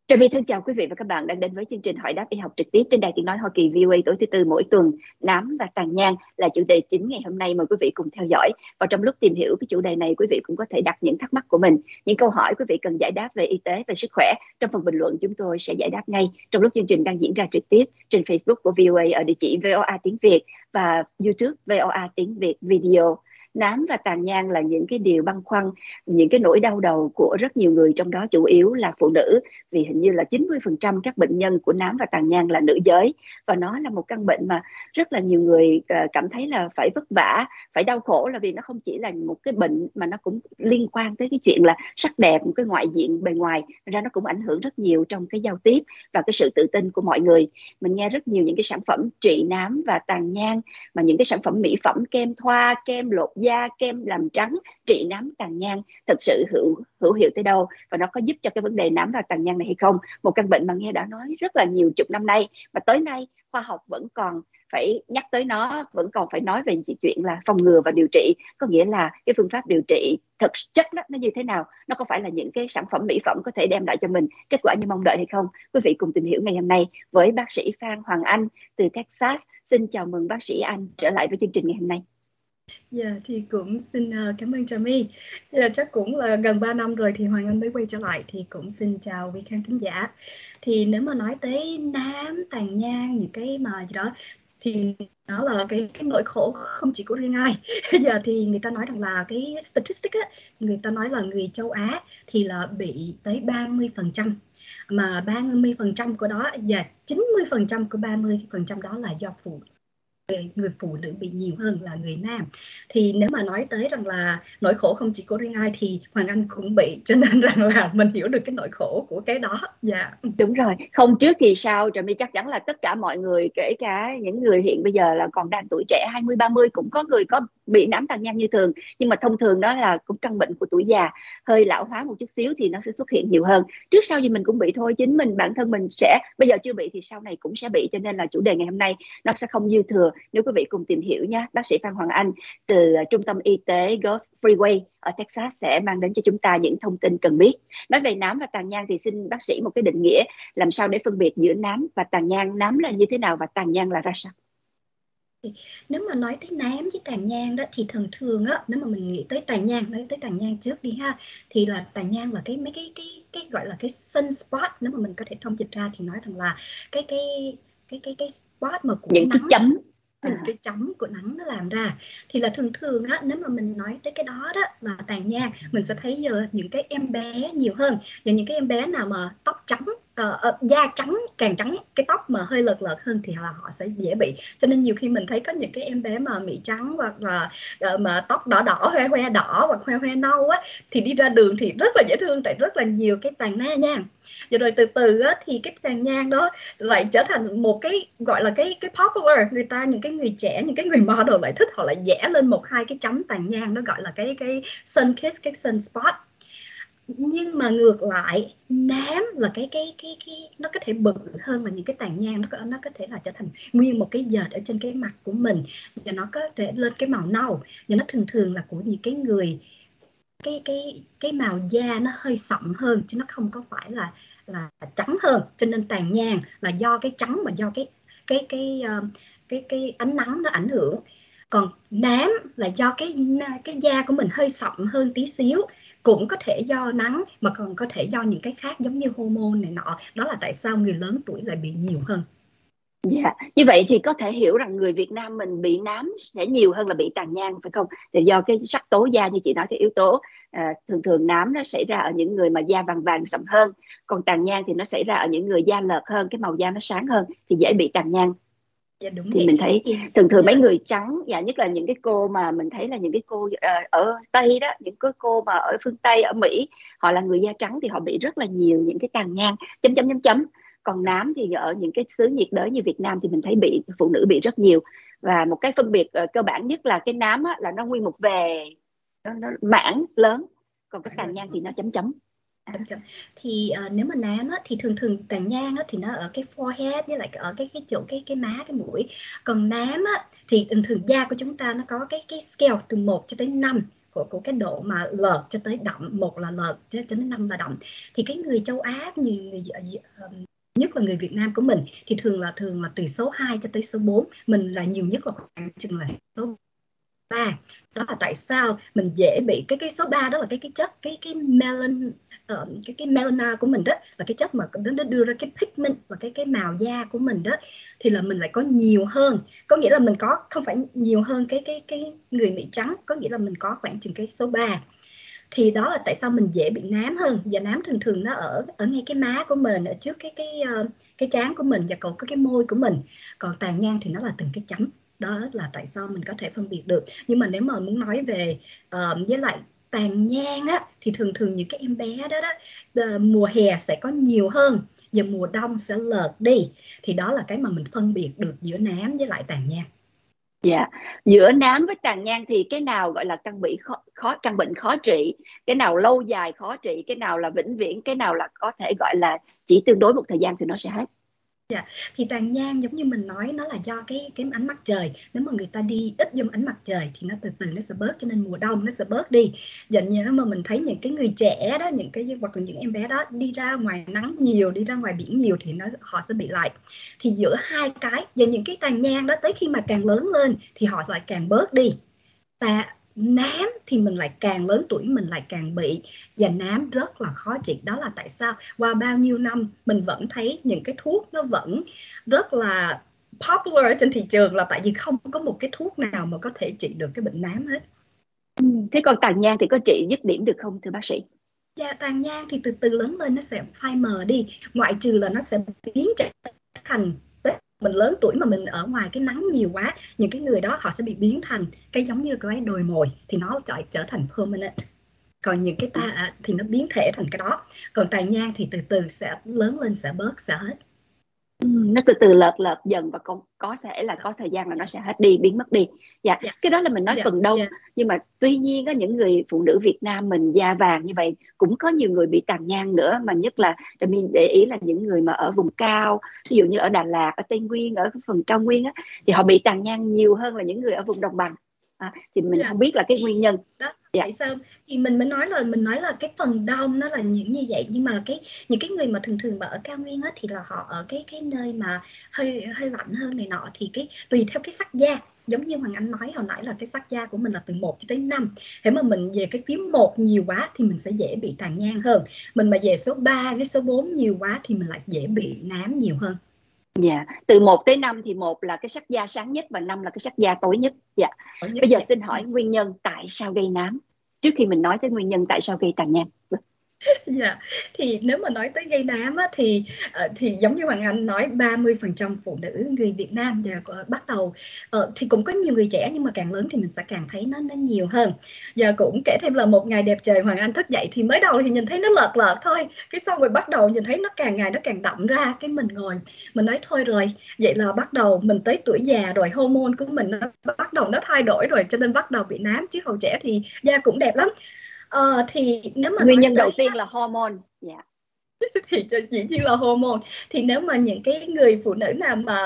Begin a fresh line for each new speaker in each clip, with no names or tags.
Trà My thân chào quý vị và các bạn đang đến với chương trình hỏi đáp y học trực tiếp trên đài tiếng nói Hoa Kỳ VOA tối thứ Tư mỗi tuần. Nám và tàn nhang là chủ đề chính ngày hôm nay, mời quý vị cùng theo dõi. Và trong lúc tìm hiểu cái chủ đề này, quý vị cũng có thể đặt những thắc mắc của mình, những câu hỏi quý vị cần giải đáp về y tế, về sức khỏe. Trong phần bình luận chúng tôi sẽ giải đáp ngay trong lúc chương trình đang diễn ra trực tiếp trên Facebook của VOA ở địa chỉ VOA tiếng Việt và YouTube VOA tiếng Việt video. Nám và tàn nhang là những cái điều băn khoăn, những cái nỗi đau đầu của rất nhiều người, trong đó chủ yếu là phụ nữ, vì hình như là 90% các bệnh nhân của nám và tàn nhang là nữ giới, và nó là một căn bệnh mà rất là nhiều người cảm thấy là phải vất vả, phải đau khổ, là vì nó không chỉ là một cái bệnh mà nó cũng liên quan tới cái chuyện là sắc đẹp, một cái ngoại diện bề ngoài, ra nó cũng ảnh hưởng rất nhiều trong cái giao tiếp và cái sự tự tin của mọi người. Mình nghe rất nhiều những cái sản phẩm trị nám và tàn nhang, mà những cái sản phẩm mỹ phẩm, kem thoa, kem lột da, kem làm trắng trị nám tàn nhang thật sự hữu hiệu tới đâu, và nó có giúp cho cái vấn đề nám và tàn nhang này hay không? Một căn bệnh mà nghe đã nói rất là nhiều chục năm nay, mà tới nay khoa học vẫn còn phải nhắc tới nó, vẫn còn phải nói về chuyện là phòng ngừa và điều trị, có nghĩa là cái phương pháp điều trị thực chất đó, nó như thế nào, nó có phải là những cái sản phẩm mỹ phẩm có thể đem lại cho mình kết quả như mong đợi hay không? Quý vị cùng tìm hiểu ngày hôm nay với bác sĩ Phan Hoàng Anh từ Texas. Xin chào mừng bác sĩ Anh trở lại với chương trình ngày hôm nay.
Dạ, thì cũng xin cảm ơn Trà My. Chắc cũng là gần 3 năm rồi thì Hoàng Anh mới quay trở lại, thì cũng xin chào quý khán thính giả. Thì nếu mà nói tới nám, tàn nhang, những cái mà gì đó, thì nó là cái nỗi khổ không chỉ của riêng ai. Giờ thì người ta nói rằng là cái statistic á, người ta nói là người châu Á thì là bị tới 30%. Mà 30% của đó và 90% của 30% đó là do người phụ nữ bị nhiều hơn là người nam. Thì nếu mà nói tới rằng là nỗi khổ không chỉ của riêng ai thì Hoàng Anh cũng bị, cho nên rằng là mình hiểu được cái nỗi khổ của cái đó. Dạ.
Đúng rồi, không trước thì sau, Trà My chắc chắn là tất cả mọi người, kể cả những người hiện bây giờ là còn đang tuổi trẻ 20-30, cũng có người có bị nám tàn nhang như thường, nhưng mà thông thường đó là cũng căn bệnh của tuổi già, hơi lão hóa một chút xíu thì nó sẽ xuất hiện nhiều hơn. Trước sau gì mình cũng bị thôi, chính mình bản thân mình sẽ bây giờ chưa bị thì sau này cũng sẽ bị, cho nên là chủ đề ngày hôm nay nó sẽ không dư thừa nếu quý vị cùng tìm hiểu nha. Bác sĩ Phan Hoàng Anh từ Trung tâm Y tế Gulf Freeway ở Texas sẽ mang đến cho chúng ta những thông tin cần biết. Nói về nám và tàn nhang thì xin bác sĩ một cái định nghĩa làm sao để phân biệt giữa nám và tàn nhang. Nám là như thế nào và tàn nhang là ra sao?
Nếu mà nói tới nám với tàn nhang đó thì thường á, nếu mà mình nghĩ tới tàn nhang, nói tới tàn nhang trước đi ha, thì là tàn nhang là mấy cái gọi là cái sunspot, nếu mà mình có thể thông dịch ra thì nói rằng là cái spot mà của
những
nắng,
cái chấm,
cái chấm của nắng nó làm ra. Thì là thường á, nếu mà mình nói tới cái đó đó là tàn nhang, mình sẽ thấy giờ những cái em bé nhiều hơn, và những cái em bé nào mà tóc trắng, da trắng, càng trắng, cái tóc mà hơi lợt hơn thì là họ sẽ dễ bị. Cho nên nhiều khi mình thấy có những cái em bé mà bị trắng hoặc là mà tóc đỏ hoe đỏ hoặc hoe nâu á, thì đi ra đường thì rất là dễ thương, tại rất là nhiều cái tàn nhang. Rồi từ từ á, thì cái tàn nhang đó lại trở thành một cái gọi là cái popular, những cái người trẻ, những cái người model lại thích, họ lại vẽ lên 1-2 cái chấm tàn nhang, nó gọi là cái sun kiss, cái sunspot. Nhưng mà ngược lại, nám là cái nó có thể bự hơn là những cái tàn nhang, nó có thể là trở thành nguyên một cái dệt ở trên cái mặt của mình, và nó có thể lên cái màu nâu, và nó thường là của những cái người cái màu da nó hơi sậm hơn, chứ nó không có phải là trắng hơn. Cho nên tàn nhang là do cái trắng, mà do cái ánh nắng nó ảnh hưởng. Còn nám là do cái da của mình hơi sậm hơn tí xíu, cũng có thể do nắng, mà còn có thể do những cái khác giống như hormone này nọ. Đó là tại sao người lớn tuổi lại bị nhiều hơn.
Dạ, như vậy thì có thể hiểu rằng người Việt Nam mình bị nám sẽ nhiều hơn là bị tàn nhang, phải không? Thì do cái sắc tố da, như chị nói, cái yếu tố thường nám nó xảy ra ở những người mà da vàng sậm hơn, còn tàn nhang thì nó xảy ra ở những người da lợt hơn, cái màu da nó sáng hơn thì dễ bị tàn nhang.
Dạ, đúng
thì
vậy.
Mình thấy thường mấy người trắng, dạ, nhất là những cái cô mà mình thấy là những cái cô ở Tây đó, những cái cô mà ở phương Tây, ở Mỹ, họ là người da trắng thì họ bị rất là nhiều những cái tàn nhang chấm. Còn nám thì ở những cái xứ nhiệt đới như Việt Nam thì mình thấy phụ nữ bị rất nhiều. Và một cái phân biệt cơ bản nhất là cái nám là nó nguyên một về, nó mảng lớn, còn cái tàn nhang thì nó chấm.
Thì nếu mà nám á, thì thường tàn nhang á, thì nó ở cái forehead với lại ở cái chỗ cái má, cái mũi. Còn nám á, thì thường da của chúng ta nó có cái scale từ 1 cho tới 5. của cái độ mà lợt cho tới đậm, 1 là lợt cho đến 5 là đậm. Thì cái người châu Á, nhất là người Việt Nam của mình thì thường là từ số 2 cho tới số 4, mình là nhiều nhất là khoảng chừng là số 3. Đó là tại sao mình dễ bị cái số 3, đó là cái chất cái melana của mình đó, là cái chất mà nó đưa ra cái pigment và cái màu da của mình đó, thì là mình lại có nhiều hơn, có nghĩa là mình có không phải nhiều hơn cái người Mỹ trắng, có nghĩa là mình có khoảng chừng cái số 3. Thì đó là tại sao mình dễ bị nám hơn. Và nám thường nó ở ngay cái má của mình, ở trước cái trán của mình và còn có cái môi của mình. Còn tàn nhang thì nó là từng cái chấm. Đó là tại sao mình có thể phân biệt được. Nhưng mà nếu mà muốn nói về với lại tàn nhang á, thì thường những cái em bé đó mùa hè sẽ có nhiều hơn và mùa đông sẽ lợt đi. Thì đó là cái mà mình phân biệt được giữa nám với lại tàn nhang.
Dạ, giữa nám với tàn nhang thì cái nào gọi là căn bệnh khó trị, cái nào lâu dài khó trị, cái nào là vĩnh viễn, cái nào là có thể gọi là chỉ tương đối một thời gian thì nó sẽ hết?
Dạ, thì tàn nhang giống như mình nói, nó là do cái ánh mặt trời. Nếu mà người ta đi ít vô ánh mặt trời thì nó từ từ nó sẽ bớt, cho nên mùa đông nó sẽ bớt đi. Dần như mà mình thấy những cái người trẻ đó, hoặc là những em bé đó đi ra ngoài nắng nhiều, đi ra ngoài biển nhiều thì họ sẽ bị lại. Thì giữa hai cái và những cái tàn nhang đó, tới khi mà càng lớn lên thì họ lại càng bớt đi. Nám thì mình lại càng lớn tuổi mình lại càng bị, và nám rất là khó trị. Đó là tại sao qua bao nhiêu năm mình vẫn thấy những cái thuốc nó vẫn rất là popular trên thị trường, là tại vì không có một cái thuốc nào mà có thể trị được cái bệnh nám hết.
Thế còn tàn nhang thì có trị dứt điểm được không thưa bác sĩ?
Dạ, tàn nhang thì từ từ lớn lên nó sẽ phai mờ đi, ngoại trừ là nó sẽ biến thành, mình lớn tuổi mà mình ở ngoài cái nắng nhiều quá, những cái người đó họ sẽ bị biến thành cái giống như cái đồi mồi, thì nó trở thành permanent. Còn những cái thì nó biến thể thành cái đó. Còn tàn nhang thì từ từ sẽ lớn lên, sẽ bớt, sẽ hết.
Nó từ từ lợt dần và có sẽ là có thời gian là nó sẽ hết đi, biến mất đi. Dạ, cái đó là mình nói phần đông. Nhưng mà tuy nhiên có những người phụ nữ Việt Nam mình da vàng như vậy cũng có nhiều người bị tàn nhang nữa, mà nhất là mình để ý là những người mà ở vùng cao, ví dụ như ở Đà Lạt, ở Tây Nguyên, ở phần cao nguyên á, thì họ bị tàn nhang nhiều hơn là những người ở vùng đồng bằng. Thì mình không biết là cái nguyên nhân
đó. Tại sao thì mình mới nói là cái phần đông nó là những như vậy, nhưng mà những cái người mà thường mà ở cao nguyên á, thì là họ ở cái nơi mà hơi lạnh hơn này nọ, thì tùy theo cái sắc da. Giống như Hoàng Anh nói hồi nãy là cái sắc da của mình là từ 1 cho tới 5. Thế mà mình về cái phía 1 nhiều quá thì mình sẽ dễ bị tàn nhang hơn. Mình mà về số 3 với số 4 nhiều quá thì mình lại dễ bị nám nhiều hơn.
Dạ, từ 1 tới 5 thì 1 là cái sắc da sáng nhất và 5 là cái sắc da tối nhất. Dạ. Bây giờ xin hỏi nguyên nhân tại sao gây nám, trước khi mình nói tới nguyên nhân tại sao gây tàn nhang.
Dạ, thì nếu mà nói tới gây nám á, thì giống như Hoàng Anh nói, 30% phụ nữ người Việt Nam bắt đầu thì cũng có nhiều người trẻ, nhưng mà càng lớn thì mình sẽ càng thấy nó nhiều hơn. Và cũng kể thêm là một ngày đẹp trời, Hoàng Anh thức dậy thì mới đầu thì nhìn thấy nó lợt thôi, cái xong rồi bắt đầu nhìn thấy nó càng ngày nó càng đậm ra, cái mình ngồi mình nói thôi rồi, vậy là bắt đầu mình tới tuổi già rồi, hormone của mình nó bắt đầu nó thay đổi rồi, cho nên bắt đầu bị nám. Chứ hồi trẻ thì da cũng đẹp lắm. Thì nếu mà
nguyên nhân đầu tiên là hormone. Yeah.
Thì dĩ nhiên là hormone. Thì nếu mà những cái người phụ nữ nào mà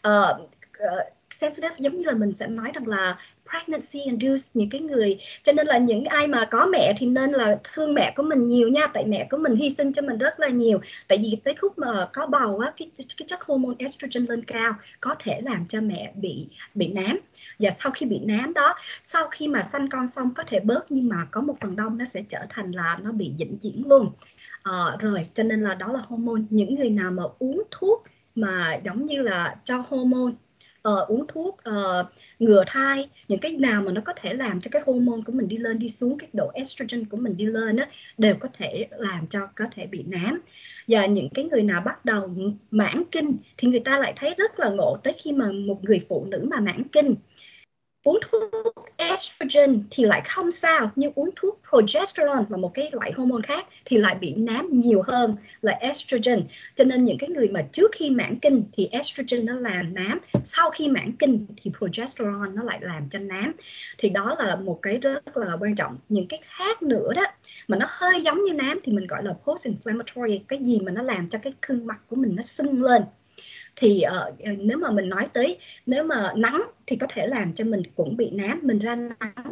sensitive, giống như là mình sẽ nói rằng là pregnancy induced, những cái người, cho nên là những ai mà có mẹ thì nên là thương mẹ của mình nhiều nha, tại mẹ của mình hy sinh cho mình rất là nhiều. Tại vì tới khúc mà có bầu á, cái chất hormone estrogen lên cao có thể làm cho mẹ bị nám. Và sau khi bị nám đó, sau khi mà sanh con xong có thể bớt, nhưng mà có một phần đông nó sẽ trở thành là nó bị vĩnh viễn luôn. Rồi, cho nên là đó là hormone. Những người nào mà uống thuốc mà giống như là cho hormone, uống thuốc ngừa thai, những cái nào mà nó có thể làm cho cái hormone của mình đi lên đi xuống, cái độ estrogen của mình đi lên á, đều có thể làm cho có thể bị nám. Và những cái người nào bắt đầu mãn kinh thì người ta lại thấy rất là ngộ, tới khi mà một người phụ nữ mà mãn kinh uống thuốc estrogen thì lại không sao, nhưng uống thuốc progesterone là một cái loại hormone khác thì lại bị nám nhiều hơn là estrogen. Cho nên những cái người mà trước khi mãn kinh thì estrogen nó làm nám, sau khi mãn kinh thì progesterone nó lại làm cho nám. Thì đó là một cái rất là quan trọng. Những cái khác nữa đó mà nó hơi giống như nám thì mình gọi là post-inflammatory, cái gì mà nó làm cho cái gương mặt của mình nó sưng lên. Thì nếu mà mình nói tới, nếu mà nắng thì có thể làm cho mình cũng bị nám, mình ra nắng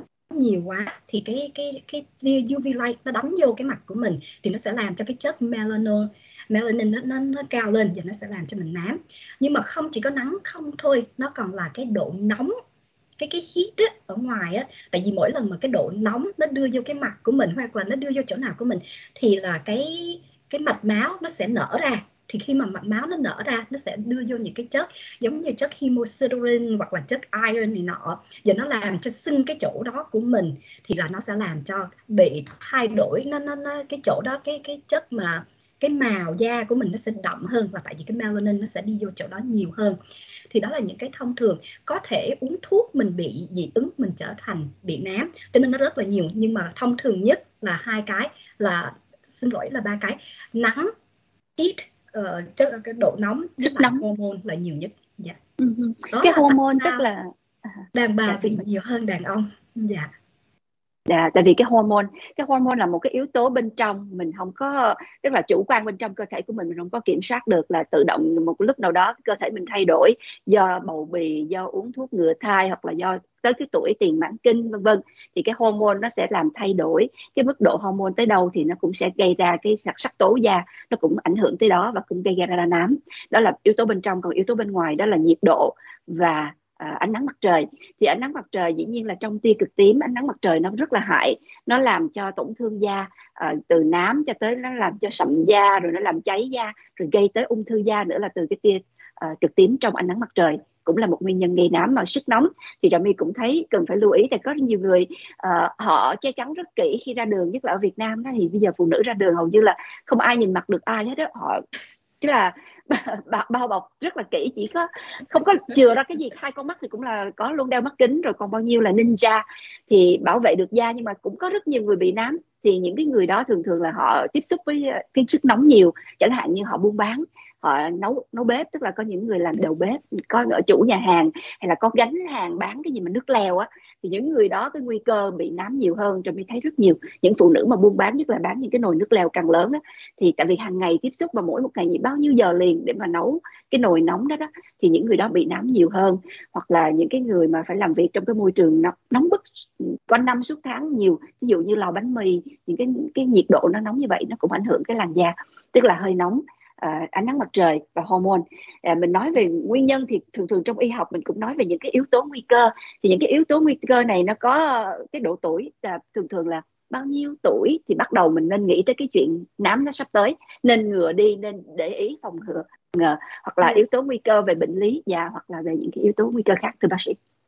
nhiều quá thì cái tia UV light nó đánh vô cái mặt của mình thì nó sẽ làm cho cái chất melanin nó cao lên và nó sẽ làm cho mình nám. Nhưng mà không chỉ có nắng không thôi, nó còn là cái độ nóng, cái heat á, ở ngoài á. Tại vì mỗi lần mà cái độ nóng nó đưa vô cái mặt của mình hoặc là nó đưa vô chỗ nào của mình thì là cái mạch máu nó sẽ nở ra. Thì khi mà mạch máu nó nở ra, nó sẽ đưa vô những cái chất giống như chất hemosiderin hoặc là chất iron này nọ, và nó làm cho sưng cái chỗ đó của mình, thì là nó sẽ làm cho bị thay đổi nó cái chỗ đó, cái chất mà cái màu da của mình nó sẽ đậm hơn, và tại vì cái melanin nó sẽ đi vô chỗ đó nhiều hơn. Thì đó là những cái thông thường. Có thể uống thuốc mình bị dị ứng, mình trở thành bị nám, cho nên nó rất là nhiều. Nhưng mà thông thường nhất là hai cái, là xin lỗi là ba cái: nắng, heat, cái độ nóng với lại hormone là nhiều nhất. Dạ.
Đó cái hormone tức là
đàn bà bị nhiều hơn đàn ông. Dạ.
Tại vì cái hormone là một cái yếu tố bên trong mình không có, tức là chủ quan bên trong cơ thể của mình không có kiểm soát được, là tự động một lúc nào đó cơ thể mình thay đổi do bầu bì, do uống thuốc ngừa thai, hoặc là do tới cái tuổi tiền mãn kinh vân vân, thì cái hormone nó sẽ làm thay đổi. Cái mức độ hormone tới đâu thì nó cũng sẽ gây ra cái sắc tố da, nó cũng ảnh hưởng tới đó và cũng gây ra nám. Đó là yếu tố bên trong. Còn yếu tố bên ngoài đó là nhiệt độ và ánh nắng mặt trời. Thì ánh nắng mặt trời dĩ nhiên là trong tia cực tím, ánh nắng mặt trời nó rất là hại, nó làm cho tổn thương da, từ nám cho tới nó làm cho sậm da, rồi nó làm cháy da, rồi gây tới ung thư da nữa là từ cái tia cực tím trong ánh nắng mặt trời, cũng là một nguyên nhân gây nám. Mà sức nóng thì Trà My cũng thấy cần phải lưu ý, tại có nhiều người họ che chắn rất kỹ khi ra đường, nhất là ở Việt Nam đó, thì bây giờ phụ nữ ra đường hầu như là không ai nhìn mặt được ai hết đó. Họ tức là bao bọc rất là kỹ, chỉ có không có chừa ra cái gì. 2 con mắt thì cũng là có luôn đeo mắt kính, rồi còn bao nhiêu là ninja thì bảo vệ được da. Nhưng mà cũng có rất nhiều người bị nám, thì những cái người đó thường thường là họ tiếp xúc với cái sức nóng nhiều, chẳng hạn như họ buôn bán, họ nấu bếp, tức là có những người làm đầu bếp, có ở chủ nhà hàng, hay là có gánh hàng bán cái gì mà nước lèo á, thì những người đó cái nguy cơ bị nám nhiều hơn. Rồi mới thấy rất nhiều những phụ nữ mà buôn bán, nhất là bán những cái nồi nước lèo càng lớn á, thì tại vì hàng ngày tiếp xúc, mà mỗi một ngày bao nhiêu giờ liền để mà nấu cái nồi nóng đó thì những người đó bị nám nhiều hơn. Hoặc là những cái người mà phải làm việc trong cái môi trường nóng bức quanh năm suốt tháng nhiều, ví dụ như lò bánh mì, những cái nhiệt độ nó nóng như vậy, nó cũng ảnh hưởng cái làn da, tức là hơi nóng, ánh nắng mặt trời và hormone. Mình nói về nguyên nhân thì thường thường trong y học mình cũng nói về những cái yếu tố nguy cơ. Thì những cái yếu tố nguy cơ này nó có cái độ tuổi, thường thường là bao nhiêu tuổi thì bắt đầu mình nên nghĩ tới cái chuyện nám nó sắp tới, nên ngừa đi, nên để ý phòng ngừa, hoặc là yếu tố nguy cơ về bệnh lý già, hoặc là về những cái yếu tố nguy cơ khác, thưa bác sĩ.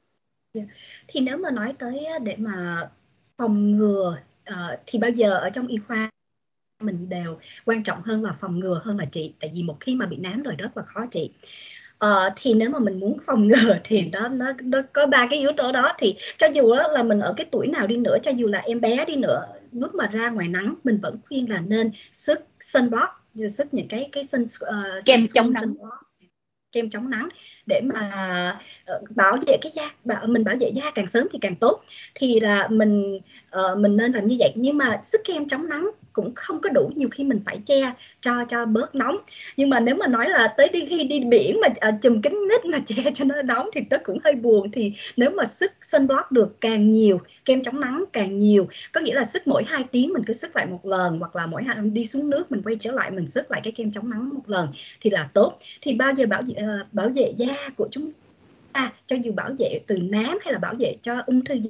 Thì nếu mà nói tới để mà phòng ngừa thì bao giờ ở trong y khoa mình đều quan trọng hơn là phòng ngừa hơn là trị. Tại vì một khi mà bị nám rồi rất là khó trị. Thì nếu mà mình muốn phòng ngừa thì nó có 3 cái yếu tố đó. Thì cho dù là mình ở cái tuổi nào đi nữa, cho dù là em bé đi nữa, lúc mà ra ngoài nắng mình vẫn khuyên là nên sức sunblock, sức những cái
kem chống nắng,
kem chống nắng để mà bảo vệ cái da. Mình bảo vệ da càng sớm thì càng tốt, thì là mình nên làm như vậy. Nhưng mà sức kem chống nắng cũng không có đủ, nhiều khi mình phải che cho bớt nóng. Nhưng mà nếu mà nói là tới khi đi biển mà chùm kính mít mà che cho nó nóng thì nó cũng hơi buồn. Thì nếu mà sức sunblock được càng nhiều, kem chống nắng càng nhiều, có nghĩa là sức mỗi 2 tiếng mình cứ sức lại một lần, hoặc là mỗi đi xuống nước mình quay trở lại mình sức lại cái kem chống nắng một lần thì là tốt. Thì bao giờ bảo vệ da của chúng ta, cho dù bảo vệ từ nám hay là bảo vệ cho ung thư.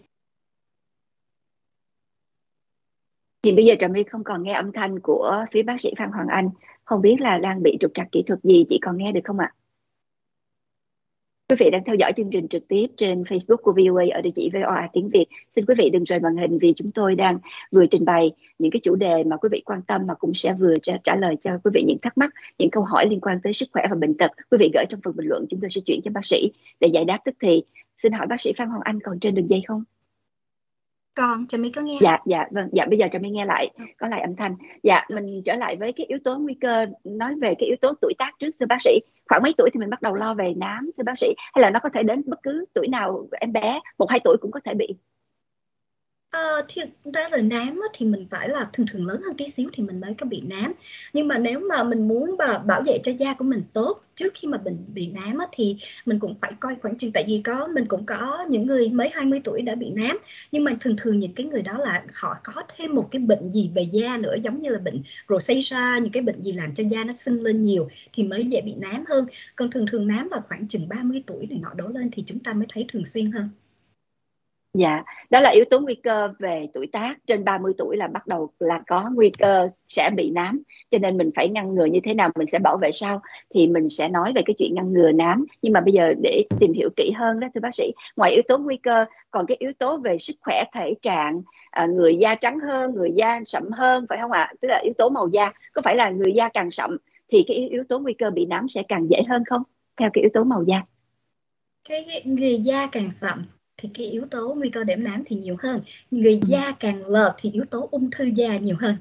Thì bây giờ Trà My không còn nghe âm thanh của phía bác sĩ Phan Hoàng Anh, không biết là đang bị trục trặc kỹ thuật gì, chị còn nghe được không ạ? Quý vị đang theo dõi chương trình trực tiếp trên Facebook của VOA ở địa chỉ VOA tiếng Việt. Xin quý vị đừng rời màn hình, vì chúng tôi đang vừa trình bày những cái chủ đề mà quý vị quan tâm, mà cũng sẽ vừa trả lời cho quý vị những thắc mắc, những câu hỏi liên quan tới sức khỏe và bệnh tật. Quý vị gửi trong phần bình luận, chúng tôi sẽ chuyển cho bác sĩ để giải đáp tức thì. Xin hỏi bác sĩ Phan Hoàng Anh còn trên đường dây không?
Còn Trà My có nghe?
Dạ vâng, bây giờ Trà My nghe lại, có lại âm thanh. Mình trở lại với cái yếu tố nguy cơ, nói về cái yếu tố tuổi tác trước, thưa bác sĩ. Khoảng mấy tuổi thì mình bắt đầu lo về nám, thưa bác sĩ, hay là nó có thể đến bất cứ tuổi nào? Em bé 1-2 tuổi cũng có thể bị?
Thì ra là nám á, thì mình phải là thường thường lớn hơn tí xíu thì mình mới có bị nám. Nhưng mà nếu mà mình muốn bảo vệ cho da của mình tốt trước khi mà mình bị nám á, thì mình cũng phải coi khoảng chừng, tại vì mình cũng có những người mới 20 tuổi đã bị nám, nhưng mà thường thường những cái người đó là họ có thêm một cái bệnh gì về da nữa, giống như là bệnh rosacea, những cái bệnh gì làm cho da nó sưng lên nhiều thì mới dễ bị nám hơn. Còn thường thường nám là khoảng chừng 30 tuổi này nọ đổ lên thì chúng ta mới thấy thường xuyên hơn.
Dạ, đó là yếu tố nguy cơ về tuổi tác. Trên 30 tuổi là bắt đầu là có nguy cơ sẽ bị nám. Cho nên mình phải ngăn ngừa như thế nào, mình sẽ bảo vệ sao. Thì mình sẽ nói về cái chuyện ngăn ngừa nám. Nhưng mà bây giờ để tìm hiểu kỹ hơn đó thưa bác sĩ, ngoài yếu tố nguy cơ, còn cái yếu tố về sức khỏe thể trạng, người da trắng hơn, người da sậm hơn, phải không ạ? Tức là yếu tố màu da. Có phải là người da càng sậm thì cái yếu tố nguy cơ bị nám sẽ càng dễ hơn không? Theo cái yếu tố màu da.
Cái người da càng sậm thì cái yếu tố nguy cơ đệm nám thì nhiều hơn, người
Ừ.
da càng lợt thì yếu tố ung thư da nhiều hơn.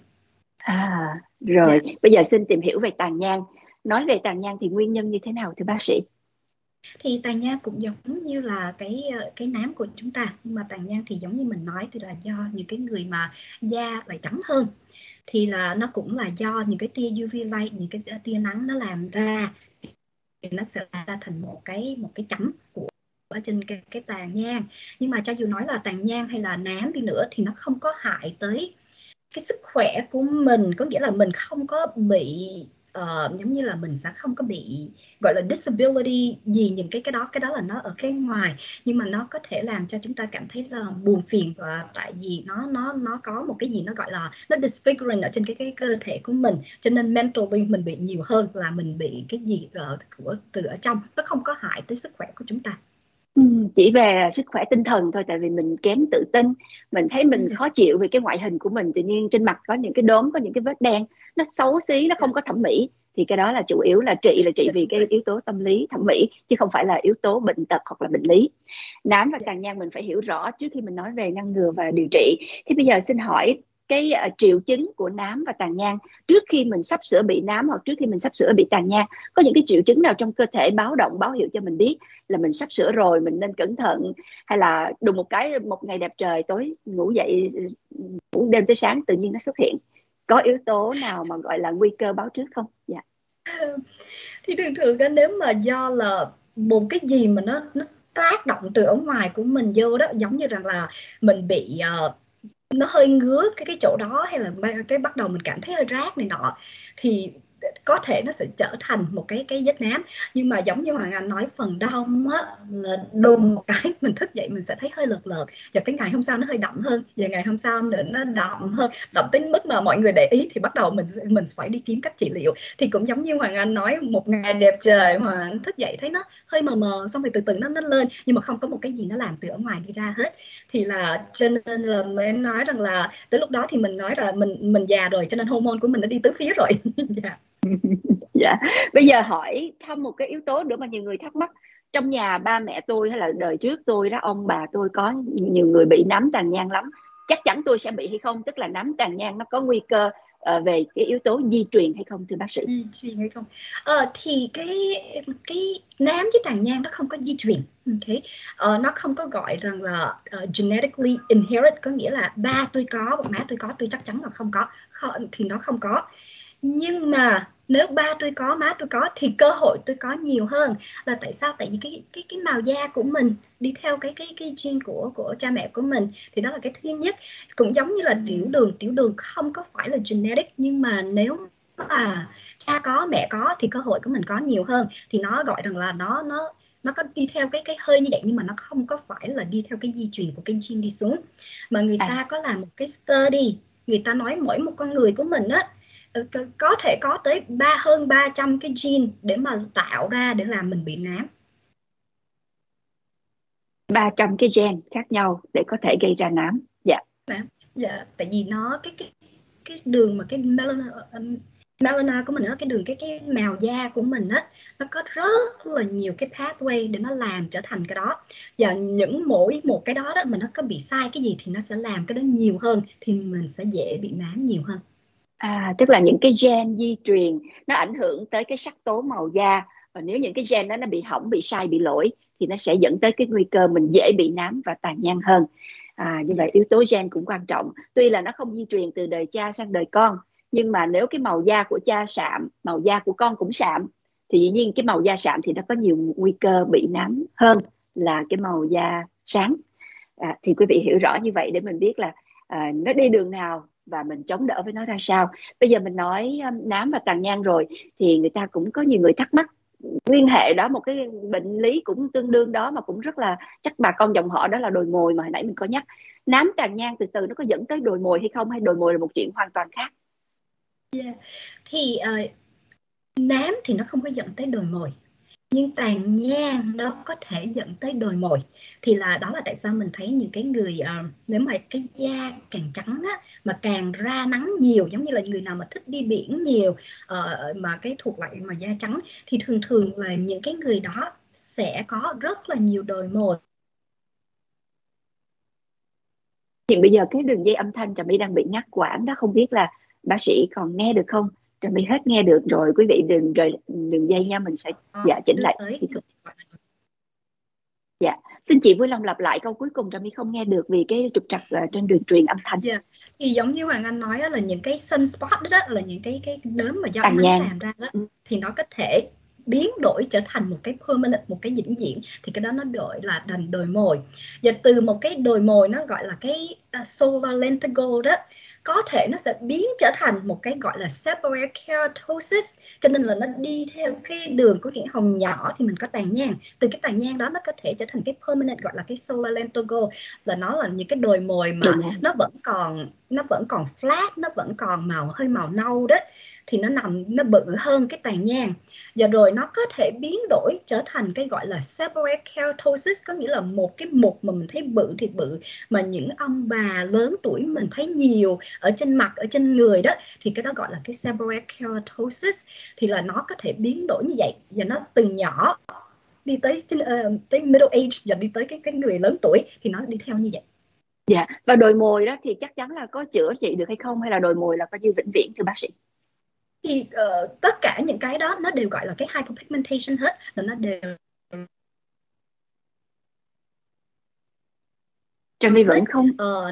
Rồi,
Dạ.
bây giờ xin tìm hiểu về tàn nhang. Nói về tàn nhang thì nguyên nhân như thế nào thưa bác sĩ?
Thì tàn nhang cũng giống như là cái nám của chúng ta, nhưng mà tàn nhang thì giống như mình nói thì là do những cái người mà da lại trắng hơn, thì là nó cũng là do những cái tia UV light, những cái tia nắng nó làm ra, thì nó sẽ ra thành một cái chấm của ở trên cái tàn nhang. Nhưng mà cho dù nói là tàn nhang hay là nám đi nữa thì nó không có hại tới cái sức khỏe của mình, có nghĩa là mình không có bị giống như là mình sẽ không có bị gọi là disability gì, những cái đó là nó ở cái ngoài, nhưng mà nó có thể làm cho chúng ta cảm thấy là buồn phiền, và tại vì nó có một cái gì nó gọi là nó disfiguring ở trên cái cơ thể của mình, cho nên mentally mình bị nhiều hơn là mình bị cái gì từ ở trong, nó không có hại tới sức khỏe của chúng ta.
Ừ, chỉ về sức khỏe tinh thần thôi, tại vì mình kém tự tin, mình thấy mình khó chịu vì cái ngoại hình của mình, tự nhiên trên mặt có những cái đốm, có những cái vết đen, nó xấu xí, nó không có thẩm mỹ, thì cái đó là chủ yếu là trị vì cái yếu tố tâm lý thẩm mỹ, chứ không phải là yếu tố bệnh tật hoặc là bệnh lý. Nám và tàn nhang mình phải hiểu rõ trước khi mình nói về ngăn ngừa và điều trị. Thì bây giờ xin hỏi cái triệu chứng của nám và tàn nhang trước khi mình sắp sửa bị nám hoặc trước khi mình sắp sửa bị tàn nhang, có những cái triệu chứng nào trong cơ thể báo động, báo hiệu cho mình biết là mình sắp sửa rồi, mình nên cẩn thận, hay là đùng một cái một ngày đẹp trời tối ngủ dậy, ngủ đêm tới sáng tự nhiên nó xuất hiện, có yếu tố nào mà gọi là nguy cơ báo trước không? Dạ.
Thì thường thường nếu mà do là một cái gì mà nó tác động từ ở ngoài của mình vô đó, giống như rằng là mình bị nó hơi ngứa cái chỗ đó, hay là cái bắt đầu mình cảm thấy hơi rát này nọ, thì có thể nó sẽ trở thành một cái vết nám. Nhưng mà giống như Hoàng Anh nói, phần đông á là đùng một cái mình thức dậy mình sẽ thấy hơi lợt lợt, và cái ngày hôm sau nó hơi đậm hơn, và ngày hôm sau nữa nó đậm hơn, đậm đến mức mà mọi người để ý thì bắt đầu mình phải đi kiếm cách trị liệu. Thì cũng giống như Hoàng Anh nói, một ngày đẹp trời Hoàng Anh thức dậy thấy nó hơi mờ mờ, xong rồi từ từ nó lên, nhưng mà không có một cái gì nó làm từ ở ngoài đi ra hết. Thì là cho nên là em nói rằng là tới lúc đó thì mình nói là mình già rồi, cho nên hormone của mình nó đi tứ phía rồi. Dạ.
Dạ. Bây giờ hỏi thăm một cái yếu tố nữa mà nhiều người thắc mắc. Trong nhà ba mẹ tôi hay là đời trước tôi đó, ông bà tôi có nhiều người bị nám tàn nhang lắm. Chắc chắn tôi sẽ bị hay không? Tức là nám tàn nhang nó có nguy cơ về cái yếu tố di truyền hay không thưa bác sĩ?
Di truyền hay không? Thì cái nám với tàn nhang nó không có di truyền. Okay. Nó không có gọi rằng là genetically inherit, có nghĩa là ba tôi có và má tôi có, tôi chắc chắn là không có, thì nó không có. Nhưng mà nếu ba tôi có, má tôi có thì cơ hội tôi có nhiều hơn. Là tại sao? Tại vì cái màu da của mình đi theo cái gene của cha mẹ của mình, thì đó là cái thứ nhất. Cũng giống như là tiểu đường không có phải là genetic, nhưng mà nếu mà cha có mẹ có thì cơ hội của mình có nhiều hơn. Thì nó gọi rằng là nó có đi theo cái hơi như vậy, nhưng mà nó không có phải là đi theo cái di truyền của cái gene đi xuống. Mà người ta có làm một cái study, người ta nói mỗi một con người của mình á có thể có tới hơn 300 cái gene để mà tạo ra để làm mình bị nám.
300 cái gen khác nhau để có thể gây ra nám. Dạ.
Dạ, tại vì nó cái đường mà cái melanina của mình á, cái đường cái màu da của mình á, nó có rất là nhiều cái pathway để nó làm trở thành cái đó. Và mỗi một cái đó mà nó có bị sai cái gì thì nó sẽ làm cái đó nhiều hơn, thì mình sẽ dễ bị nám nhiều hơn.
Tức là những cái gen di truyền nó ảnh hưởng tới cái sắc tố màu da, và nếu những cái gen đó nó bị hỏng, bị sai, bị lỗi thì nó sẽ dẫn tới cái nguy cơ mình dễ bị nám và tàn nhang hơn. Như vậy yếu tố gen cũng quan trọng. Tuy là nó không di truyền từ đời cha sang đời con, nhưng mà nếu cái màu da của cha sạm, màu da của con cũng sạm, thì dĩ nhiên cái màu da sạm thì nó có nhiều nguy cơ bị nám hơn là cái màu da sáng. Thì quý vị hiểu rõ như vậy để mình biết là nó đi đường nào và mình chống đỡ với nó ra sao. Bây giờ mình nói nám và tàn nhang rồi, thì người ta cũng có nhiều người thắc mắc liên hệ đó, một cái bệnh lý cũng tương đương đó mà cũng rất là chắc bà con dòng họ, đó là đồi mồi mà hồi nãy mình có nhắc. Nám tàn nhang từ từ nó có dẫn tới đồi mồi hay không, hay đồi mồi là một chuyện hoàn toàn khác?
Thì nám thì nó không có dẫn tới đồi mồi, nhưng tàn nhang nó có thể dẫn tới đồi mồi. Thì đó là tại sao mình thấy những cái người nếu mà cái da càng trắng á, mà càng ra nắng nhiều, giống như là người nào mà thích đi biển nhiều, mà cái thuộc loại mà da trắng, thì thường thường là những cái người đó sẽ có rất là nhiều đồi mồi.
Hiện bây giờ cái đường dây âm thanh Trà My đang bị ngắt quãng đó, không biết là bác sĩ còn nghe được không? Trà My hết nghe được rồi, quý vị đừng rời đường dây nha, mình sẽ chỉnh lại. Dạ, xin chị vui lòng lặp lại câu cuối cùng, Trà My không nghe được vì cái trục trặc trên đường truyền âm thanh.
Thì giống như Hoàng Anh nói là những cái sunspot đó là những cái đốm mà do ánh nắng làm ra đó, thì nó có thể biến đổi trở thành một cái permanent, một cái vĩnh viễn, thì cái đó nó gọi là thành đồi mồi. Và từ một cái đồi mồi nó gọi là cái solar lentigo đó, có thể nó sẽ biến trở thành một cái gọi là seborrheic keratosis. Cho nên là nó đi theo cái đường của cái hồng nhỏ thì mình có tàn nhang. Từ cái tàn nhang đó nó có thể trở thành cái permanent, gọi là cái solar lentigo, là nó là những cái đồi mồi mà nó vẫn còn flat, nó vẫn còn hơi màu nâu đó, thì nó bự hơn cái tàn nhang. Và rồi nó có thể biến đổi trở thành cái gọi là seborrheic keratosis, có nghĩa là một cái mụn mà mình thấy bự thì bự, mà những ông bà lớn tuổi mình thấy nhiều ở trên mặt, ở trên người đó, thì cái đó gọi là cái seborrheic keratosis. Thì là nó có thể biến đổi như vậy, và nó từ nhỏ đi tới middle age, và đi tới cái người lớn tuổi, thì nó đi theo như vậy.
Dạ, và đồi mồi đó thì chắc chắn là có chữa trị được hay không, hay là đồi mồi là coi như vĩnh viễn thưa bác sĩ?
Thì tất cả những cái đó nó đều gọi là cái hypopigmentation hết, là nó đều.
Trà My vẫn không.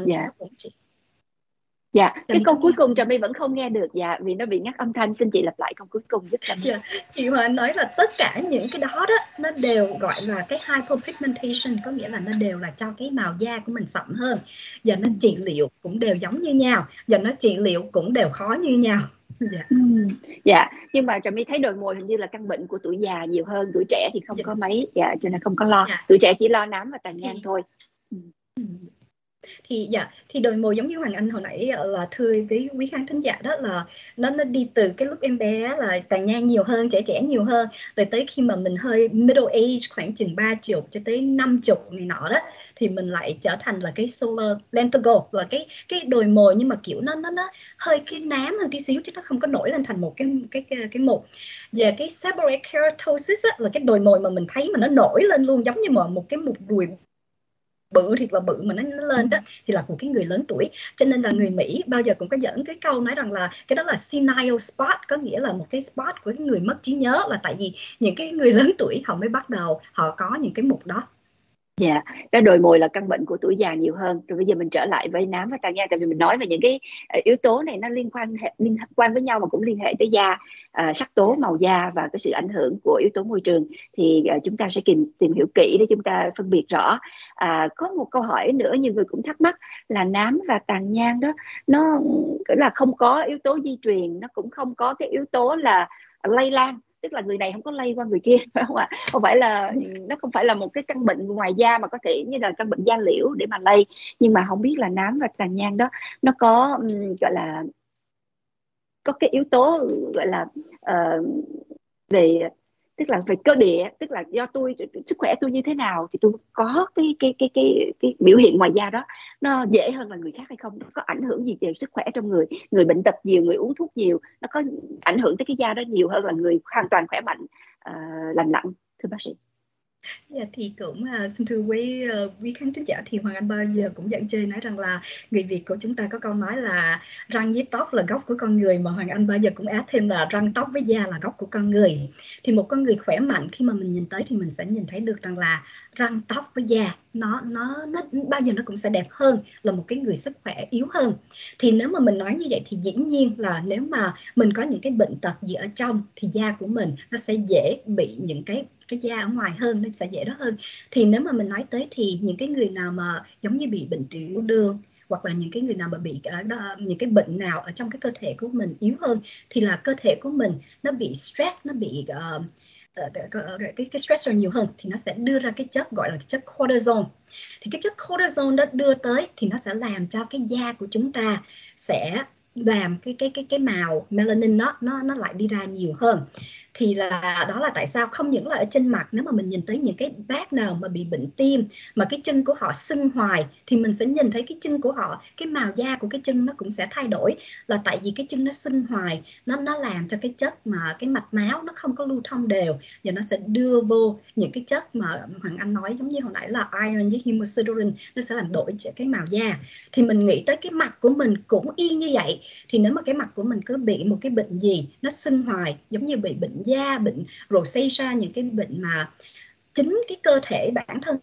Dạ, cái câu cuối cùng Trà My vẫn không nghe được, vì nó bị ngắt âm thanh. Xin chị lặp lại câu cuối cùng giúp Trà My.
Chị Hoàng nói là tất cả những cái đó nó đều gọi là cái hypopigmentation, có nghĩa là nó đều là cho cái màu da của mình sậm hơn, và nó trị liệu cũng đều giống như nhau, và nó trị liệu cũng đều khó như nhau.
Nhưng mà Trà My thấy đồi mồi hình như là căn bệnh của tuổi già nhiều hơn, tuổi trẻ thì không có mấy, cho nên không có lo. Tuổi trẻ chỉ lo nám và tàn nhang thôi.
Thì đồi mồi giống như Hoàng Anh hồi nãy là thưa với quý khán thính giả đó, là nó đi từ cái lúc em bé là tàn nhang nhiều hơn, trẻ nhiều hơn, rồi tới khi mà mình hơi middle age, khoảng chừng 30 cho tới 50 này nọ đó, thì mình lại trở thành là cái solar lentigo, là cái đồi mồi, nhưng mà kiểu nó hơi cái nám hơn tí xíu, chứ nó không có nổi lên thành một cái mụn. Và cái seborrheic keratosis là cái đồi mồi mà mình thấy mà nó nổi lên luôn, giống như một cái mụn ruồi bự thiệt là bự mà nó lên đó, thì là của cái người lớn tuổi. Cho nên là người Mỹ bao giờ cũng có dẫn cái câu nói rằng là cái đó là senile spot, có nghĩa là một cái spot của cái người mất trí nhớ, là tại vì những cái người lớn tuổi họ mới bắt đầu họ có những cái mụn đó.
Cái đồi mồi là căn bệnh của tuổi già nhiều hơn. Rồi bây giờ mình trở lại với nám và tàn nhang, tại vì mình nói về những cái yếu tố này nó liên quan với nhau, mà cũng liên hệ tới da, sắc tố màu da và cái sự ảnh hưởng của yếu tố môi trường. Thì chúng ta sẽ tìm hiểu kỹ để chúng ta phân biệt rõ. Có một câu hỏi nữa nhiều người cũng thắc mắc là nám và tàn nhang đó nó là không có yếu tố di truyền, nó cũng không có cái yếu tố là lây lan, tức là người này không có lây qua người kia, phải không ạ? Nó không phải là một cái căn bệnh ngoài da mà có thể như là căn bệnh da liễu để mà lây. Nhưng mà không biết là nám và tàn nhang đó nó có gọi là có cái yếu tố gọi là về, tức là về cơ địa, tức là do sức khỏe tôi như thế nào thì tôi có cái biểu hiện ngoài da đó nó dễ hơn là người khác hay không, nó có ảnh hưởng gì về sức khỏe trong người bệnh tật nhiều, người uống thuốc nhiều, nó có ảnh hưởng tới cái da đó nhiều hơn là người hoàn toàn khỏe mạnh lành lặn, thưa bác sĩ?
Dạ, thì cũng xin thưa quý khán thính giả, thì Hoàng Anh bao giờ cũng dẫn chơi nói rằng là người Việt của chúng ta có câu nói là răng với tóc là gốc của con người, mà Hoàng Anh bao giờ cũng áp thêm là răng tóc với da là gốc của con người. Thì một con người khỏe mạnh, khi mà mình nhìn tới thì mình sẽ nhìn thấy được rằng là răng tóc với da nó bao giờ nó cũng sẽ đẹp hơn là một cái người sức khỏe yếu hơn. Thì nếu mà mình nói như vậy thì dĩ nhiên là nếu mà mình có những cái bệnh tật gì ở trong thì da của mình nó sẽ dễ bị những cái da ở ngoài hơn, nó sẽ dễ đó hơn. Thì nếu mà mình nói tới thì những cái người nào mà giống như bị bệnh tiểu đường, hoặc là những cái người nào mà bị những cái bệnh nào ở trong cái cơ thể của mình yếu hơn, thì là cơ thể của mình nó bị stress, nó bị cái stressor nhiều hơn, thì nó sẽ đưa ra cái chất gọi là chất cortisol. Thì cái chất cortisol đó đưa tới thì nó sẽ làm cho cái da của chúng ta sẽ làm cái màu melanin nó lại đi ra nhiều hơn. Thì là đó là tại sao không những là ở trên mặt, nếu mà mình nhìn tới những cái bác nào mà bị bệnh tim mà cái chân của họ sưng hoài, thì mình sẽ nhìn thấy cái chân của họ, cái màu da của cái chân nó cũng sẽ thay đổi, là tại vì cái chân nó sưng hoài, nó làm cho cái chất mà cái mạch máu nó không có lưu thông đều, và nó sẽ đưa vô những cái chất mà Hoàng Anh nói giống như hồi nãy là iron với hemosiderin, nó sẽ làm đổi cái màu da. Thì mình nghĩ tới cái mặt của mình cũng y như vậy. Thì nếu mà cái mặt của mình cứ bị một cái bệnh gì nó sưng hoài, giống như bị bệnh da, bệnh rosacea, những cái bệnh mà chính cái cơ thể bản thân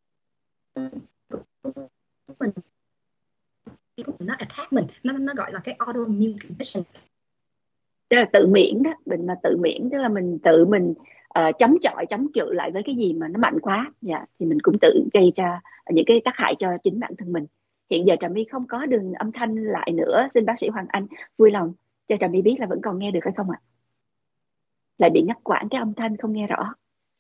của mình nó attack mình, nó gọi là cái autoimmune condition.
Tức là tự miễn đó, bệnh mà tự miễn, tức là mình tự mình chống chọi, chống cự lại với cái gì mà nó mạnh quá, dạ, thì mình cũng tự gây ra những cái tác hại cho chính bản thân mình. Hiện giờ Trà My không có đường âm thanh lại nữa, xin bác sĩ Hoàng Anh vui lòng cho Trà My biết là vẫn còn nghe được hay không ạ? Lại bị ngắt quãng cái âm thanh, không nghe rõ.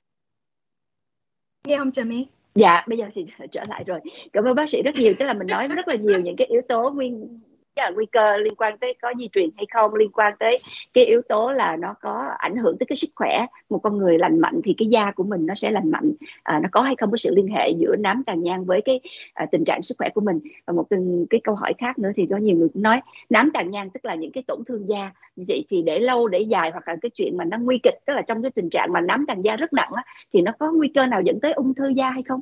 Nghe không Trà My?
Dạ, bây giờ thì trở lại rồi. Cảm ơn bác sĩ rất nhiều. Tức là mình nói rất là nhiều những cái yếu tố nguy cơ liên quan tới có di truyền hay không, liên quan tới cái yếu tố là nó có ảnh hưởng tới cái sức khỏe. Một con người lành mạnh thì cái da của mình nó sẽ lành mạnh. Nó có hay không có sự liên hệ giữa nám tàn nhang với cái tình trạng sức khỏe của mình. Và một từng cái câu hỏi khác nữa thì có nhiều người cũng nói nám tàn nhang tức là những cái tổn thương da. Như vậy thì để lâu để dài, hoặc là cái chuyện mà nó nguy kịch, tức là trong cái tình trạng mà nám tàn da rất nặng á, thì nó có nguy cơ nào dẫn tới ung thư da hay không?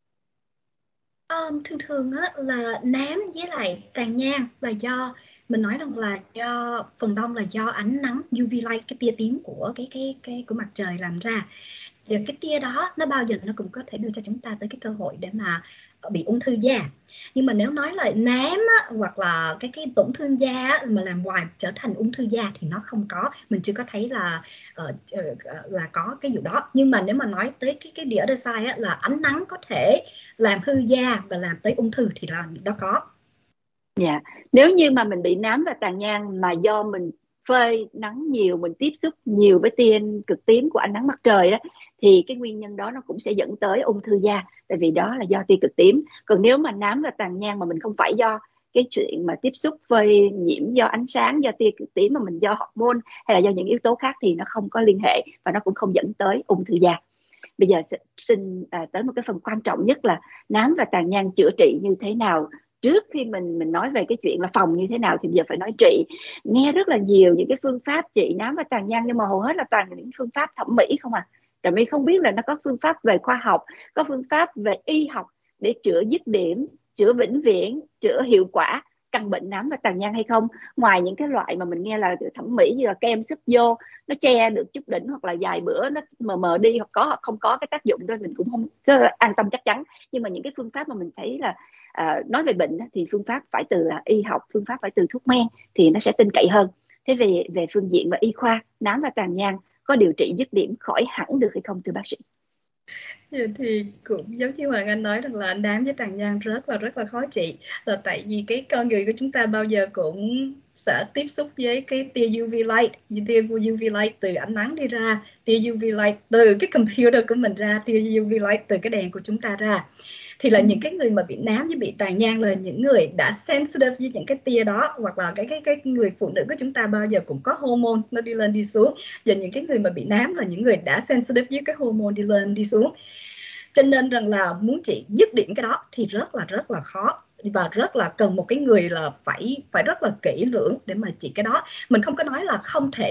Thường thường á, là nám với lại tàn nhang là do mình nói rằng là do phần đông là do ánh nắng UV light, cái tia tím của cái của mặt trời làm ra. Thì cái tia đó nó bao giờ nó cũng có thể đưa cho chúng ta tới cái cơ hội để mà bị ung thư da. Nhưng mà nếu nói là nám á, hoặc là cái tổn thương da á, mà làm hoài trở thành ung thư da thì nó không có, mình chưa có thấy là có cái vụ đó. Nhưng mà nếu mà nói tới cái the other side á, là ánh nắng có thể làm hư da và làm tới ung thư thì là đó có.
Dạ, nếu như mà mình bị nám và tàn nhang mà do mình phơi nắng nhiều, mình tiếp xúc nhiều với tia cực tím của ánh nắng mặt trời đó, thì cái nguyên nhân đó nó cũng sẽ dẫn tới ung thư da, tại vì đó là do tia cực tím. Còn nếu mà nám và tàn nhang mà mình không phải do cái chuyện mà tiếp xúc phơi nhiễm do ánh sáng, do tia cực tím, mà mình do hormone hay là do những yếu tố khác thì nó không có liên hệ và nó cũng không dẫn tới ung thư da. Bây giờ xin tới một cái phần quan trọng nhất là nám và tàn nhang chữa trị như thế nào. Trước khi mình nói về cái chuyện là phòng như thế nào thì bây giờ phải nói trị. Nghe rất là nhiều những cái phương pháp trị nám và tàn nhang, nhưng mà hầu hết là toàn là những phương pháp thẩm mỹ không à. Trà My không biết là nó có phương pháp về khoa học, có phương pháp về y học để chữa dứt điểm, chữa vĩnh viễn, chữa hiệu quả căn bệnh nám và tàn nhang hay không, ngoài những cái loại mà mình nghe là thẩm mỹ như là kem sức vô, nó che được chút đỉnh hoặc là vài bữa nó mờ mờ đi, hoặc có hoặc không có cái tác dụng đó mình cũng không an tâm chắc chắn. Nhưng mà những cái phương pháp mà mình thấy là nói về bệnh thì phương pháp phải từ y học, phương pháp phải từ thuốc men thì nó sẽ tin cậy hơn. Thế về phương diện và y khoa, nám và tàn nhang có điều trị dứt điểm khỏi hẳn được hay không thưa bác sĩ?
Thì cũng giống như Hoàng Anh nói rằng là nám với tàn nhang rất là khó trị, là tại vì cái con người của chúng ta bao giờ cũng sẽ tiếp xúc với cái tia UV light, tia UV light từ ánh nắng đi ra, tia UV light từ cái computer của mình ra, tia UV light từ cái đèn của chúng ta ra. Thì là những cái người mà bị nám với bị tàn nhang là những người đã sensitive với những cái tia đó, hoặc là cái người phụ nữ của chúng ta bao giờ cũng có hormone nó đi lên đi xuống, và những cái người mà bị nám là những người đã sensitive với cái hormone đi lên đi xuống. Cho nên rằng là muốn trị dứt điểm cái đó thì rất là khó, và rất là cần một cái người là phải rất là kỹ lưỡng để mà trị cái đó. Mình không có nói là không thể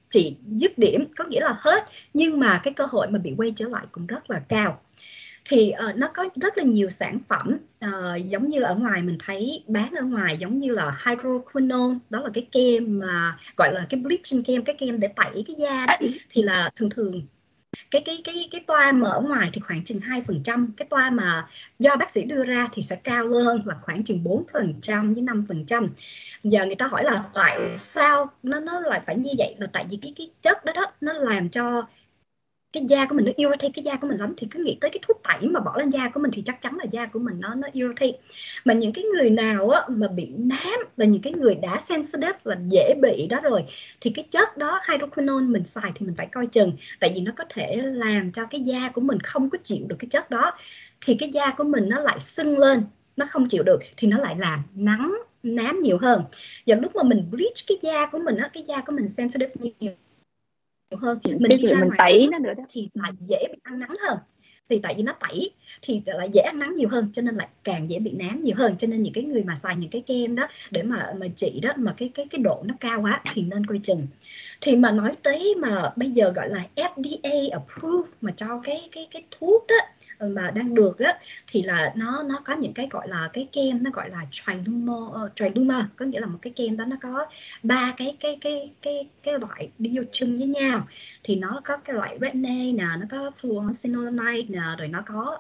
trị dứt điểm, có nghĩa là hết, nhưng mà cái cơ hội mà bị quay trở lại cũng rất là cao. Thì nó có rất là nhiều sản phẩm giống như là ở ngoài mình thấy bán ở ngoài, giống như là hydroquinone, đó là cái kem mà gọi là cái bleaching kem, cái kem để tẩy cái da đó, thì là thường cái toa mà ở ngoài thì khoảng chừng 2%, cái toa mà do bác sĩ đưa ra thì sẽ cao hơn là khoảng chừng 4% với 5%. Giờ người ta hỏi là tại sao nó lại phải như vậy, là tại vì cái chất đó nó làm cho cái da của mình nó irritate cái da của mình lắm. Thì cứ nghĩ tới cái thuốc tẩy mà bỏ lên da của mình thì chắc chắn là da của mình nó irritate. Mà những cái người nào á, mà bị nám là những cái người đã sensitive, là dễ bị đó rồi, thì cái chất đó hydroquinone mình xài thì mình phải coi chừng, tại vì nó có thể làm cho cái da của mình không có chịu được cái chất đó, thì cái da của mình nó lại sưng lên, nó không chịu được thì nó lại làm nắng nám nhiều hơn. Và lúc mà mình bleach cái da của mình á, cái da của mình sensitive nhiều hơn, mình đi ra
mình
ngoài
tẩy nó nữa đó
thì lại dễ bị ăn nắng hơn. Thì tại vì nó tẩy thì lại dễ ăn nắng nhiều hơn, cho nên lại càng dễ bị nám nhiều hơn. Cho nên những cái người mà xài những cái kem đó để mà trị đó, mà cái độ nó cao quá thì nên coi chừng. Thì mà nói tới mà bây giờ gọi là FDA approved mà cho cái thuốc đó mà đang được đó, thì là nó có những cái gọi là cái kem, nó gọi là Triluma, có nghĩa là một cái kem đó nó có ba cái loại đi vô chung với nhau. Thì nó có cái loại retin nè, nó có fluorocinolide nè, rồi nó có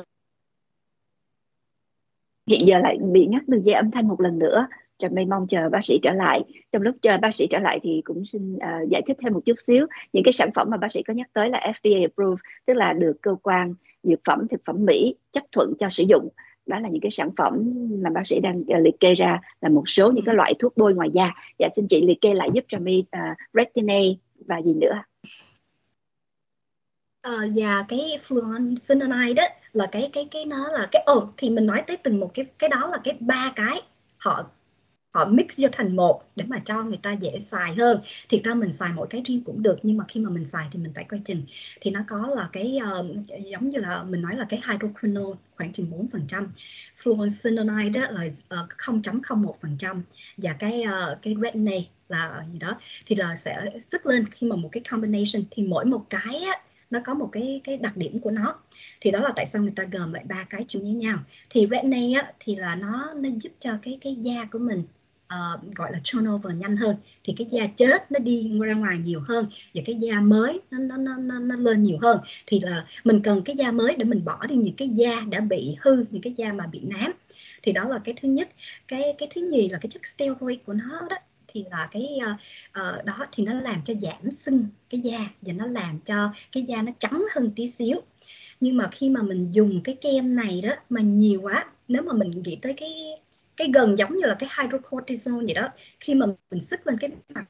hiện giờ lại bị ngắt đường dây âm thanh một lần nữa. Trà My mong chờ bác sĩ trở lại. Trong lúc chờ bác sĩ trở lại thì cũng xin giải thích thêm một chút xíu. Những cái sản phẩm mà bác sĩ có nhắc tới là FDA approved, tức là được cơ quan dược phẩm thực phẩm Mỹ chấp thuận cho sử dụng. Đó là những cái sản phẩm mà bác sĩ đang liệt kê ra, là một số những cái loại thuốc bôi ngoài da. Dạ xin chị liệt kê lại giúp Trà My retin-A và gì nữa?
Và cái fluorocinolide đó là cái nó là cái thì mình nói tới từng một cái đó là cái ba cái họ mix vô thành một để mà cho người ta dễ xài hơn. Thiệt ra mình xài mỗi cái riêng cũng được, nhưng mà khi mà mình xài thì mình phải coi chừng. Thì nó có là cái giống như là mình nói là cái hydroquinone khoảng chừng 4%, fluorocinolide đó là 0.01%, và cái retin-A là gì đó thì là sẽ sức lên khi mà một cái combination. Thì mỗi một cái á, nó có một cái đặc điểm của nó. Thì đó là tại sao người ta gồm lại ba cái chung với nhau. Thì retin-A á, thì là nó giúp cho cái da của mình gọi là turnover nhanh hơn, thì cái da chết nó đi ra ngoài nhiều hơn, và cái da mới nó lên nhiều hơn. Thì là mình cần cái da mới để mình bỏ đi những cái da đã bị hư, những cái da mà bị nám. Thì đó là cái thứ nhất. Cái thứ nhì là cái chất steroid của nó đó, thì là cái đó thì nó làm cho giảm sưng cái da, và nó làm cho cái da nó trắng hơn tí xíu. Nhưng mà khi mà mình dùng cái kem này đó mà nhiều quá, nếu mà mình nghĩ tới cái gần giống như là cái hydrocortisone vậy đó, khi mà mình sức lên cái mặt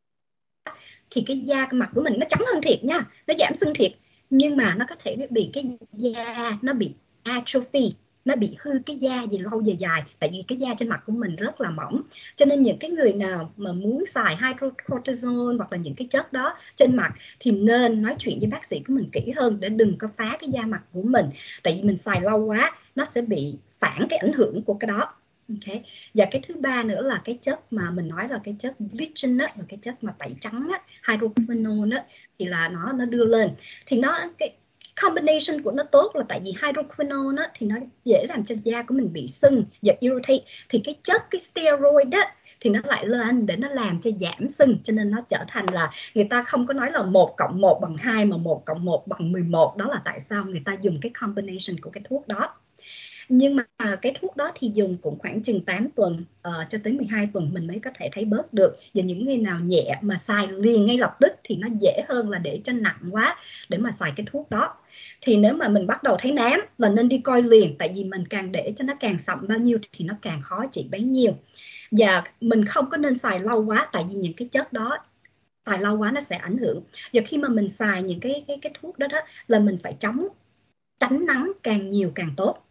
thì cái da cái mặt của mình nó trắng hơn thiệt nha, nó giảm sưng thiệt, nhưng mà nó có thể bị cái da nó bị atrophy, nó bị hư cái da về lâu về dài, tại vì cái da trên mặt của mình rất là mỏng. Cho nên những cái người nào mà muốn xài hydrocortisone hoặc là những cái chất đó trên mặt thì nên nói chuyện với bác sĩ của mình kỹ hơn, để đừng có phá cái da mặt của mình, tại vì mình xài lâu quá nó sẽ bị phản cái ảnh hưởng của cái đó. Okay. Và cái thứ ba nữa là cái chất mà mình nói là cái chất bleaching á, là cái chất mà tẩy trắng á, hydroquinone á, thì là nó đưa lên. Thì nó cái combination của nó tốt là tại vì hydroquinone á, thì nó dễ làm cho da của mình bị sưng và irritate. Thì cái chất cái steroid á, thì nó lại lên để nó làm cho giảm sưng, cho nên nó trở thành là người ta không có nói là 1+1 bằng 2 mà 1+1 bằng 11. Đó là tại sao người ta dùng cái combination của cái thuốc đó. Nhưng mà cái thuốc đó thì dùng cũng khoảng chừng 8 tuần cho tới 12 tuần mình mới có thể thấy bớt được. Và những người nào nhẹ mà xài liền ngay lập tức thì nó dễ hơn là để cho nặng quá để mà xài cái thuốc đó. Thì nếu mà mình bắt đầu thấy nám là nên đi coi liền, tại vì mình càng để cho nó càng sậm bao nhiêu thì nó càng khó trị bấy nhiêu. Và mình không có nên xài lâu quá, tại vì những cái chất đó xài lâu quá nó sẽ ảnh hưởng. Và khi mà mình xài những cái thuốc đó là mình phải tránh nắng càng nhiều càng tốt.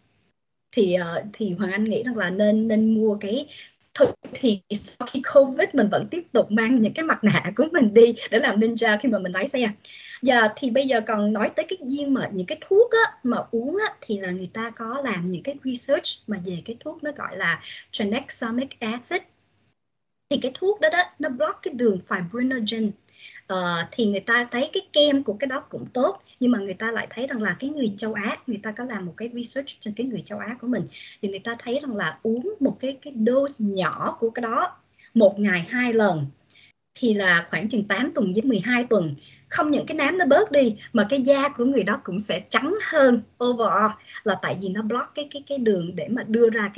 Thì Hoàng Anh nghĩ rằng là nên mua cái thôi. Thì sau khi Covid mình vẫn tiếp tục mang những cái mặt nạ của mình đi để làm ninja khi mà mình lái xe. Và thì bây giờ còn nói tới cái viên mà những cái thuốc á, mà uống á, thì là người ta có làm những cái research mà về cái thuốc nó gọi là tranexamic acid. Thì cái thuốc đó nó block cái đường fibrinogen. thì người ta thấy cái kem của cái đó cũng tốt, nhưng mà người ta lại thấy rằng là cái người châu Á, người ta có làm một cái research trên cái người châu Á của mình, thì người ta thấy rằng là uống một cái dose nhỏ của cái đó một ngày 2 lần thì là khoảng chừng 8 tuần với 12 tuần, không những cái nám nó bớt đi mà cái da của người đó cũng sẽ trắng hơn overall, là tại vì nó block cái đường để mà đưa ra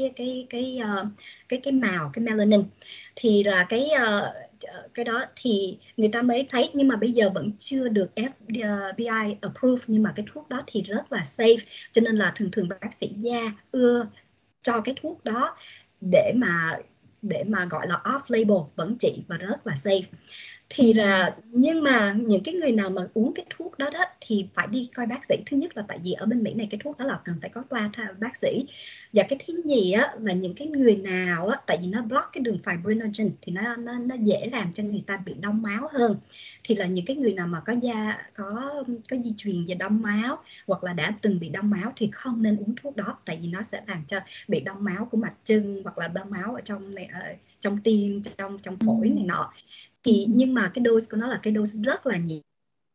cái màu, cái melanin. Thì là cái đó thì người ta mới thấy, nhưng mà bây giờ vẫn chưa được FBI approve, nhưng mà cái thuốc đó thì rất là safe, cho nên là thường bác sĩ da ưa cho cái thuốc đó để mà gọi là off label, vẫn trị và rất là safe. Thì là nhưng mà những cái người nào mà uống cái thuốc đó thì phải đi coi bác sĩ. Thứ nhất là tại vì ở bên Mỹ này cái thuốc đó là cần phải có toa bác sĩ, và cái thứ nhì á là những cái người nào á, tại vì nó block cái đường fibrinogen thì nó dễ làm cho người ta bị đông máu hơn. Thì là những cái người nào mà có di truyền về đông máu hoặc là đã từng bị đông máu thì không nên uống thuốc đó, tại vì nó sẽ làm cho bị đông máu của mạch chân hoặc là đông máu ở trong tim, trong phổi này nọ. Thì nhưng mà cái dose của nó là cái dose rất là nhiều.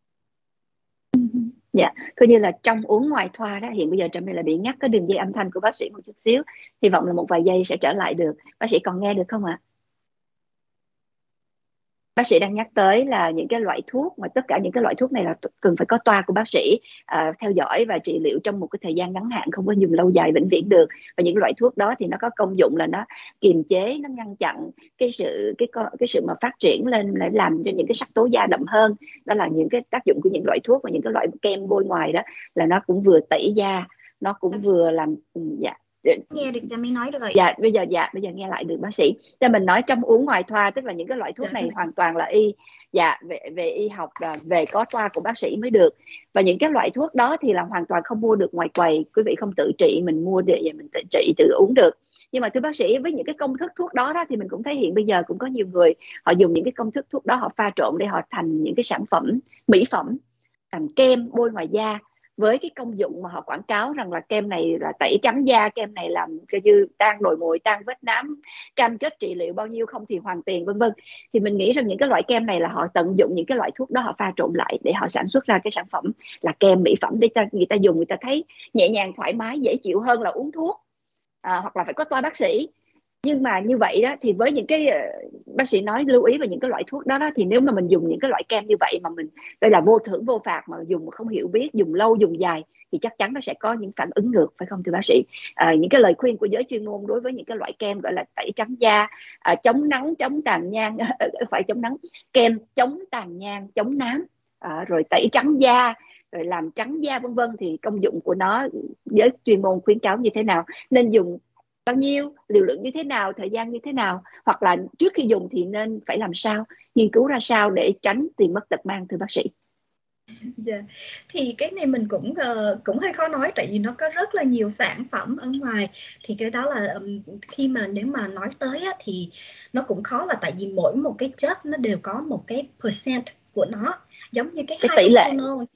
Dạ, coi như là trong uống ngoài thoa đó. Hiện bây giờ Trâm là bị ngắt cái đường dây âm thanh của bác sĩ một chút xíu, hy vọng là một vài giây sẽ trở lại được. Bác sĩ còn nghe được không ạ? Bác sĩ đang nhắc tới là những cái loại thuốc, mà tất cả những cái loại thuốc này là cần phải có toa của bác sĩ theo dõi và trị liệu trong một cái thời gian ngắn hạn, không có dùng lâu dài vĩnh viễn được. Và những loại thuốc đó thì nó có công dụng là nó kiềm chế, nó ngăn chặn cái sự mà phát triển lên, để làm cho những cái sắc tố da đậm hơn. Đó là những cái tác dụng của những loại thuốc. Và những cái loại kem bôi ngoài đó là nó cũng vừa tẩy da, nó cũng vừa làm dạ.
Nghe được, Jamie nói được rồi.
Bây giờ nghe lại được bác sĩ. Cho mình nói trong uống ngoài thoa, tức là những cái loại thuốc này hoàn toàn là về y học, về có toa của bác sĩ mới được. Và những cái loại thuốc đó thì là hoàn toàn không mua được ngoài quầy, quý vị không tự trị, mình mua để mình tự trị tự uống được. Nhưng mà thưa bác sĩ, với những cái công thức thuốc đó thì mình cũng thấy hiện bây giờ cũng có nhiều người họ dùng những cái công thức thuốc đó, họ pha trộn để họ thành những cái sản phẩm mỹ phẩm, thành kem bôi ngoài da, với cái công dụng mà họ quảng cáo rằng là kem này là tẩy trắng da, kem này làm như tan đồi mồi, tan vết nám, cam kết trị liệu bao nhiêu không thì hoàn tiền, vân vân. Thì mình nghĩ rằng những cái loại kem này là họ tận dụng những cái loại thuốc đó, họ pha trộn lại để họ sản xuất ra cái sản phẩm là kem mỹ phẩm, để cho người ta dùng, người ta thấy nhẹ nhàng, thoải mái, dễ chịu hơn là uống thuốc, hoặc là phải có toa bác sĩ. Nhưng mà như vậy đó thì với những cái bác sĩ nói lưu ý về những cái loại thuốc đó, thì nếu mà mình dùng những cái loại kem như vậy mà mình đây là vô thưởng vô phạt, mà dùng mà không hiểu biết, dùng lâu dùng dài thì chắc chắn nó sẽ có những phản ứng ngược, phải không thưa bác sĩ? Những cái lời khuyên của giới chuyên môn đối với những cái loại kem gọi là tẩy trắng da, chống nắng, chống tàn nhang phải chống nắng, kem chống tàn nhang, chống nám, rồi tẩy trắng da, rồi làm trắng da, vân vân, thì công dụng của nó giới chuyên môn khuyến cáo như thế nào, nên dùng bao nhiêu, liều lượng như thế nào, thời gian như thế nào, hoặc là trước khi dùng thì nên phải làm sao, nghiên cứu ra sao để tránh tiền mất tật mang, thưa bác sĩ?
Yeah. Thì cái này mình cũng hơi khó nói, tại vì nó có rất là nhiều sản phẩm ở ngoài. Thì cái đó là khi mà nếu mà nói tới á, thì nó cũng khó, là tại vì mỗi một cái chất nó đều có một cái percent của nó, giống như cái
tỷ lệ,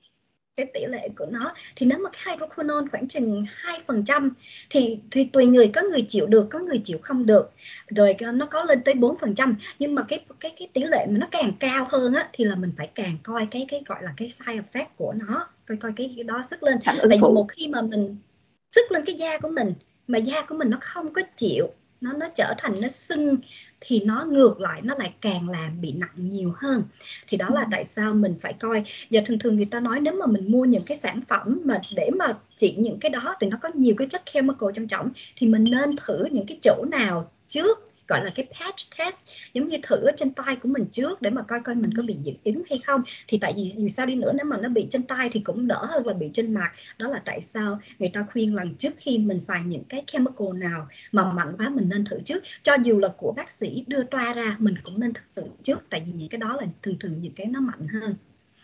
cái tỷ lệ của nó. Thì nếu mà cái hydroquinone khoảng chừng 2% thì tùy người, có người chịu được, có người chịu không được, rồi nó có lên tới 4%. Nhưng mà cái tỷ lệ mà nó càng cao hơn á, thì là mình phải càng coi cái gọi là cái side effect của nó, coi cái đó sức lên. Tại vì một khi mà mình sức lên cái da của mình, mà da của mình nó không có chịu, nó trở thành nó sưng, thì nó ngược lại, nó lại càng làm bị nặng nhiều hơn. Thì đó là tại sao mình phải coi. Và thường người ta nói nếu mà mình mua những cái sản phẩm mà để mà trị những cái đó thì nó có nhiều cái chất chemical trong trọng, thì mình nên thử những cái chỗ nào trước, gọi là cái patch test, giống như thử ở trên tay của mình trước để mà coi mình có bị dị ứng hay không. Thì tại vì dù sao đi nữa, nếu mà nó bị trên tay thì cũng đỡ hơn là bị trên mặt. Đó là tại sao người ta khuyên là trước khi mình xài những cái chemical nào mà mạnh quá, mình nên thử trước. Cho dù là của bác sĩ đưa toa ra, mình cũng nên thử trước, tại vì những cái đó là thường những cái nó mạnh hơn.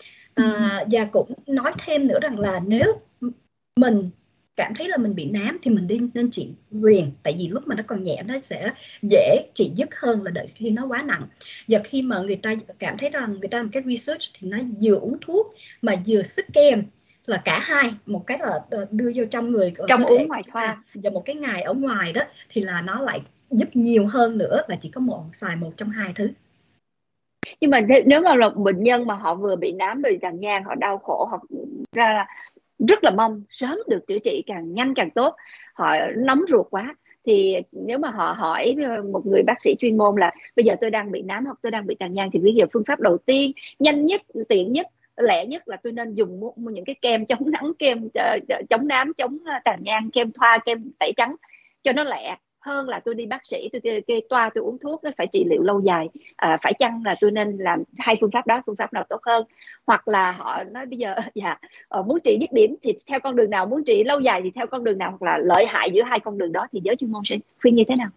Và cũng nói thêm nữa rằng là nếu mình cảm thấy là mình bị nám thì mình nên trị liền, tại vì lúc mà nó còn nhẹ nó sẽ dễ trị dứt hơn là đợi khi nó quá nặng. Và khi mà người ta cảm thấy rằng người ta làm cái research thì nó vừa uống thuốc mà vừa sức kem, là cả hai, một cái là đưa vô trong người,
trong uống ngoài thoa,
và một cái ngày ở ngoài đó, thì là nó lại giúp nhiều hơn nữa là chỉ có xài một trong hai thứ.
Nhưng mà nếu mà là một bệnh nhân mà họ vừa bị nám bị tàn nhang, họ đau khổ, họ ra là rất là mong sớm được chữa trị càng nhanh càng tốt, họ nóng ruột quá, thì nếu mà họ hỏi một người bác sĩ chuyên môn là bây giờ tôi đang bị nám hoặc tôi đang bị tàn nhang thì bây giờ phương pháp đầu tiên nhanh nhất, tiện nhất, lẹ nhất là tôi nên dùng những cái kem chống nắng, kem chống nám, chống tàn nhang, kem thoa, kem tẩy trắng cho nó lẹ, hơn là tôi đi bác sĩ tôi kê toa tôi uống thuốc, nó phải trị liệu lâu dài. Phải chăng là tôi nên làm hai phương pháp đó, phương pháp nào tốt hơn? Hoặc là họ nói bây giờ dạ muốn trị dứt điểm thì theo con đường nào, muốn trị lâu dài thì theo con đường nào, hoặc là lợi hại giữa hai con đường đó thì giới chuyên môn sẽ khuyên như thế nào?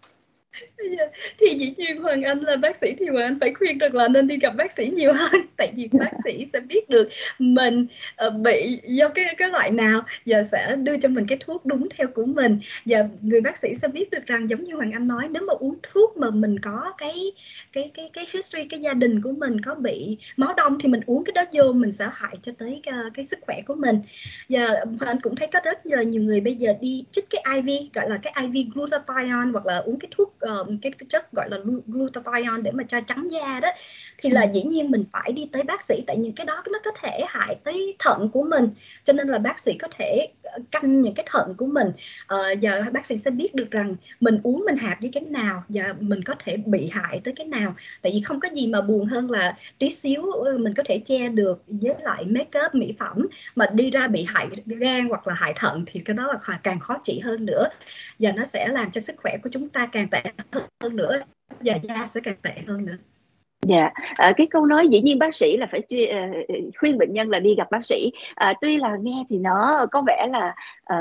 Thì dĩ nhiên Hoàng Anh là bác sĩ thì Hoàng Anh phải khuyên được là nên đi gặp bác sĩ nhiều hơn, tại vì bác sĩ sẽ biết được mình bị do cái loại nào và sẽ đưa cho mình cái thuốc đúng theo của mình. Và người bác sĩ sẽ biết được rằng, giống như Hoàng Anh nói, nếu mà uống thuốc mà mình có cái history, cái gia đình của mình có bị máu đông thì mình uống cái đó vô mình sẽ hại cho tới cái sức khỏe của mình. Và Hoàng Anh cũng thấy có rất là nhiều người bây giờ đi chích cái IV, gọi là cái IV glutathione, hoặc là uống cái thuốc cái chất gọi là glutathione để mà cho trắng da đó, thì là dĩ nhiên mình phải đi tới bác sĩ, tại những cái đó nó có thể hại tới thận của mình, cho nên là bác sĩ có thể canh những cái thận của mình, và bác sĩ sẽ biết được rằng mình uống mình hạp với cái nào và mình có thể bị hại tới cái nào. Tại vì không có gì mà buồn hơn là tí xíu mình có thể che được với lại make up mỹ phẩm mà đi ra bị hại gan hoặc là hại thận thì cái đó là càng khó trị hơn nữa, và nó sẽ làm cho sức khỏe của chúng ta càng tệ hơn nữa, và da sẽ càng tệ hơn nữa.
Dạ, cái câu nói dĩ nhiên bác sĩ là phải khuyên bệnh nhân là đi gặp bác sĩ. Tuy là nghe thì nó có vẻ là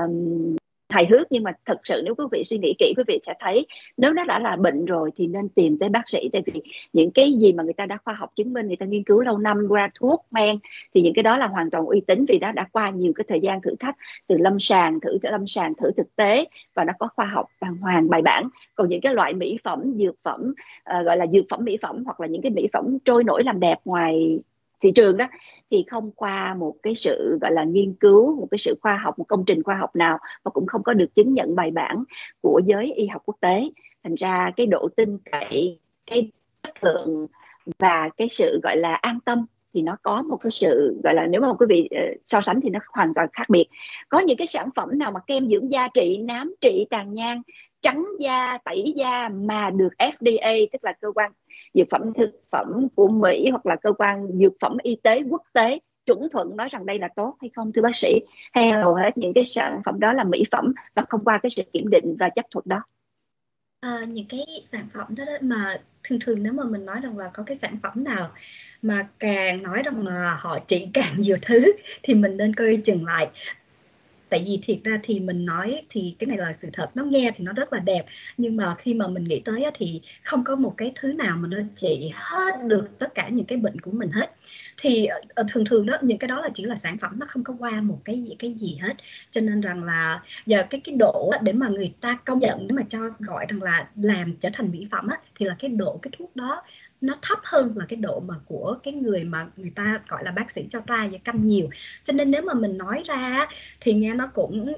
hài hước, nhưng mà thật sự nếu quý vị suy nghĩ kỹ, quý vị sẽ thấy nếu nó đã là bệnh rồi thì nên tìm tới bác sĩ. Tại vì những cái gì mà người ta đã khoa học chứng minh, người ta nghiên cứu lâu năm qua thuốc men, thì những cái đó là hoàn toàn uy tín, vì nó đã qua nhiều cái thời gian thử thách, từ lâm sàng thử thực tế, và nó có khoa học đàng hoàng bài bản. Còn những cái loại mỹ phẩm, dược phẩm, gọi là dược phẩm mỹ phẩm, hoặc là những cái mỹ phẩm trôi nổi làm đẹp ngoài thị trường đó, thì không qua một cái sự gọi là nghiên cứu, một cái sự khoa học, một công trình khoa học nào, và cũng không có được chứng nhận bài bản của giới y học quốc tế. Thành ra cái độ tin cậy, cái chất lượng và cái sự gọi là an tâm thì nó có một cái sự gọi là, nếu mà quý vị so sánh thì nó hoàn toàn khác biệt. Có những cái sản phẩm nào mà kem dưỡng da trị nám, trị tàn nhang, trắng da, tẩy da mà được FDA, tức là cơ quan dược phẩm thực phẩm của Mỹ, hoặc là cơ quan dược phẩm y tế quốc tế chuẩn thuận nói rằng đây là tốt hay không, thưa bác sĩ? Hay hầu hết những cái sản phẩm đó là mỹ phẩm và không qua cái sự kiểm định và chấp thuận đó?
Những cái sản phẩm đó, mà thường thường nếu mà mình nói rằng là có cái sản phẩm nào mà càng nói rằng là họ trị càng nhiều thứ thì mình nên coi chừng lại. Tại vì thiệt ra thì mình nói thì cái này là sự thật, nó nghe thì nó rất là đẹp, nhưng mà khi mà mình nghĩ tới thì không có một cái thứ nào mà nó trị hết được tất cả những cái bệnh của mình hết. Thì thường thường đó, những cái đó là chỉ là sản phẩm, nó không có qua một cái gì hết. Cho nên rằng là giờ cái độ để mà người ta công nhận, để mà cho gọi rằng là làm trở thành mỹ phẩm á, thì là cái độ cái thuốc đó nó thấp hơn là cái độ mà của cái người mà người ta gọi là bác sĩ cho ra và canh nhiều. Cho nên nếu mà mình nói ra thì nghe nó cũng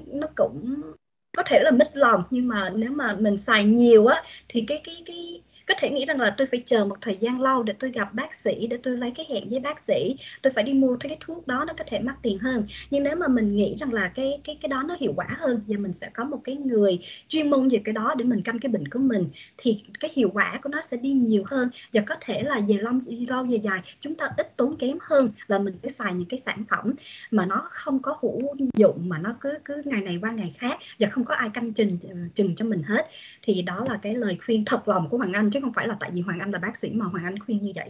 có thể là mít lòng, nhưng mà nếu mà mình xài nhiều á thì cái có thể nghĩ rằng là tôi phải chờ một thời gian lâu để tôi gặp bác sĩ, để tôi lấy cái hẹn với bác sĩ, tôi phải đi mua cái thuốc đó, nó có thể mắc tiền hơn. Nhưng nếu mà mình nghĩ rằng là cái đó nó hiệu quả hơn, và mình sẽ có một cái người chuyên môn về cái đó để mình canh cái bệnh của mình, thì cái hiệu quả của nó sẽ đi nhiều hơn, và có thể là về lâu về dài chúng ta ít tốn kém hơn là mình cứ xài những cái sản phẩm mà nó không có hữu dụng, mà nó cứ ngày này qua ngày khác và không có ai canh chừng cho mình hết. Thì đó là cái lời khuyên thật lòng của Hoàng Anh, chứ không phải là tại vì Hoàng Anh là bác sĩ mà Hoàng Anh khuyên như vậy.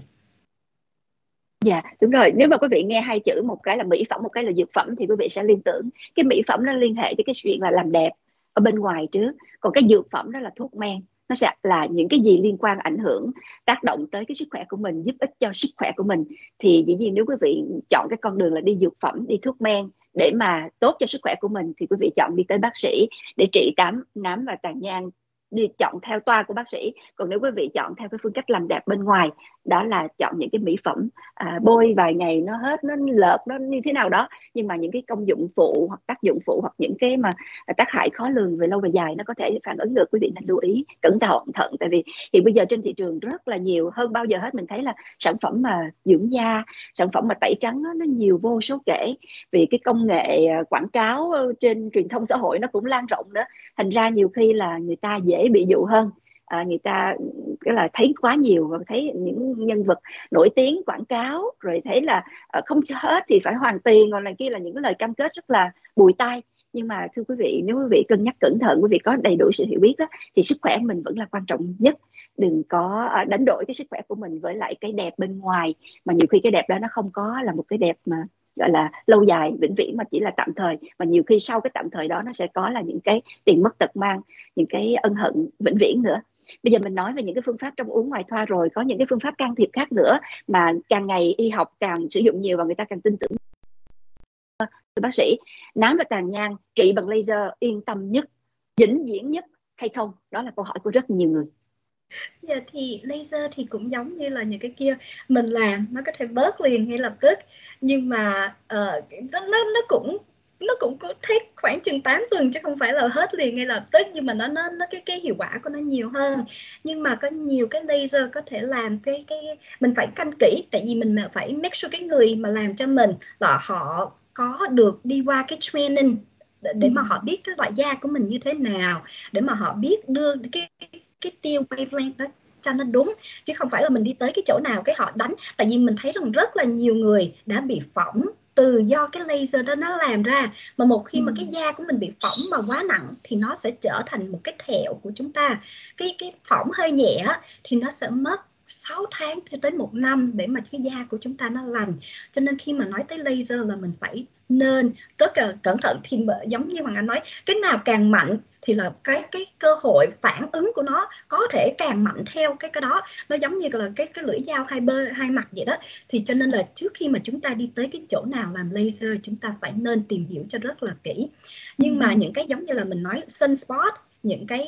Dạ đúng rồi, nếu mà quý vị nghe hai chữ, một cái là mỹ phẩm, một cái là dược phẩm, thì quý vị sẽ liên tưởng cái mỹ phẩm nó liên hệ tới cái chuyện là làm đẹp ở bên ngoài trước, còn cái dược phẩm đó là thuốc men, nó sẽ là những cái gì liên quan, ảnh hưởng, tác động tới cái sức khỏe của mình, giúp ích cho sức khỏe của mình. Thì dĩ nhiên nếu quý vị chọn cái con đường là đi dược phẩm, đi thuốc men để mà tốt cho sức khỏe của mình, thì quý vị chọn đi tới bác sĩ để trị nám và tàn nhang đi chọn theo toa của bác sĩ. Còn nếu quý vị chọn theo cái phương cách làm đẹp bên ngoài, đó là chọn những cái mỹ phẩm bôi vài ngày nó hết, nó lợt, nó như thế nào đó, nhưng mà những cái công dụng phụ hoặc tác dụng phụ hoặc những cái mà tác hại khó lường về lâu về dài nó có thể phản ứng được, quý vị nên lưu ý cẩn thận. Tại vì hiện bây giờ trên thị trường rất là nhiều, hơn bao giờ hết mình thấy là sản phẩm mà dưỡng da, sản phẩm mà tẩy trắng nó nhiều vô số kể. Vì cái công nghệ quảng cáo trên truyền thông xã hội nó cũng lan rộng nữa, thành ra nhiều khi là người ta dễ bị dụ hơn. Người ta cái là thấy quá nhiều và thấy những nhân vật nổi tiếng quảng cáo rồi thấy là không hết thì phải hoàn tiền, còn này kia là những cái lời cam kết rất là bùi tai. Nhưng mà thưa quý vị, nếu quý vị cân nhắc cẩn thận, quý vị có đầy đủ sự hiểu biết đó, thì sức khỏe mình vẫn là quan trọng nhất. Đừng có đánh đổi cái sức khỏe của mình với lại cái đẹp bên ngoài, mà nhiều khi cái đẹp đó nó không có là một cái đẹp mà gọi là lâu dài vĩnh viễn, mà chỉ là tạm thời, mà nhiều khi sau cái tạm thời đó nó sẽ có là những cái tiền mất tật mang, những cái ân hận vĩnh viễn nữa. Bây giờ mình nói về những cái phương pháp trong uống ngoài thoa rồi, có những cái phương pháp can thiệp khác nữa mà càng ngày y học càng sử dụng nhiều và người ta càng tin tưởng. Thưa bác sĩ, nám và tàn nhang trị bằng laser yên tâm nhất, vĩnh viễn nhất hay không? Đó là câu hỏi của rất nhiều người.
Dạ thì laser thì cũng giống như là những cái kia, mình làm nó có thể bớt liền ngay lập tức, nhưng mà nó cũng có take khoảng chừng 8 tuần chứ không phải là hết liền ngay lập tức, nhưng mà nó cái hiệu quả của nó nhiều hơn. Nhưng mà có nhiều cái laser có thể làm cái mình phải canh kỹ, tại vì mình phải make sure cái người mà làm cho mình là họ có được đi qua cái training để mà họ biết cái loại da của mình như thế nào, để mà họ biết đưa cái tiêu wavelength đó cho nó đúng, chứ không phải là mình đi tới cái chỗ nào cái họ đánh. Tại vì mình thấy rằng rất là nhiều người đã bị phỏng từ do cái laser đó nó làm ra, mà một khi mà cái da của mình bị phỏng mà quá nặng thì nó sẽ trở thành một cái thẹo của chúng ta. Cái phỏng hơi nhẹ thì nó sẽ mất 6 tháng cho tới 1 năm để mà cái da của chúng ta nó lành. Cho nên khi mà nói tới laser là mình phải nên rất là cẩn thận. Thì giống như Hoàng Anh nói, cái nào càng mạnh thì là cái cơ hội phản ứng của nó có thể càng mạnh theo cái đó. Nó giống như là cái lưỡi dao hai mặt vậy đó. Thì cho nên là trước khi mà chúng ta đi tới cái chỗ nào làm laser, chúng ta phải nên tìm hiểu cho rất là kỹ. Nhưng mà những cái giống như là mình nói sunspot, những cái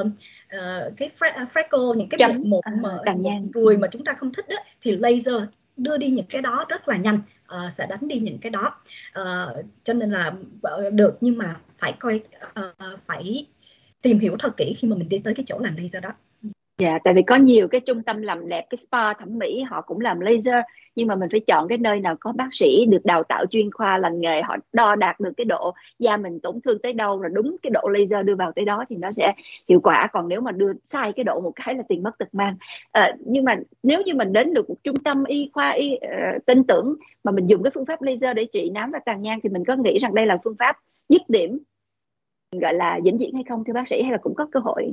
freckle, những cái một ruồi mà chúng ta không thích đó, thì laser đưa đi những cái đó rất là nhanh, sẽ đánh đi những cái đó. Cho nên là được, nhưng mà phải coi, phải tìm hiểu thật kỹ khi mà mình đi tới cái chỗ làm laser đó.
Dạ, tại vì có nhiều cái trung tâm làm đẹp, cái spa thẩm mỹ họ cũng làm laser, nhưng mà mình phải chọn cái nơi nào có bác sĩ được đào tạo chuyên khoa lành nghề, họ đo đạt được cái độ da mình tổn thương tới đâu rồi đúng cái độ laser đưa vào tới đó thì nó sẽ hiệu quả. Còn nếu mà đưa sai cái độ một cái là tiền mất tật mang. Nhưng mà nếu như mình đến được một trung tâm y khoa tin tưởng mà mình dùng cái phương pháp laser để trị nám và tàn nhang, thì mình có nghĩ rằng đây là phương pháp dứt điểm, gọi là vĩnh viễn hay không thưa bác sĩ, hay là cũng có cơ hội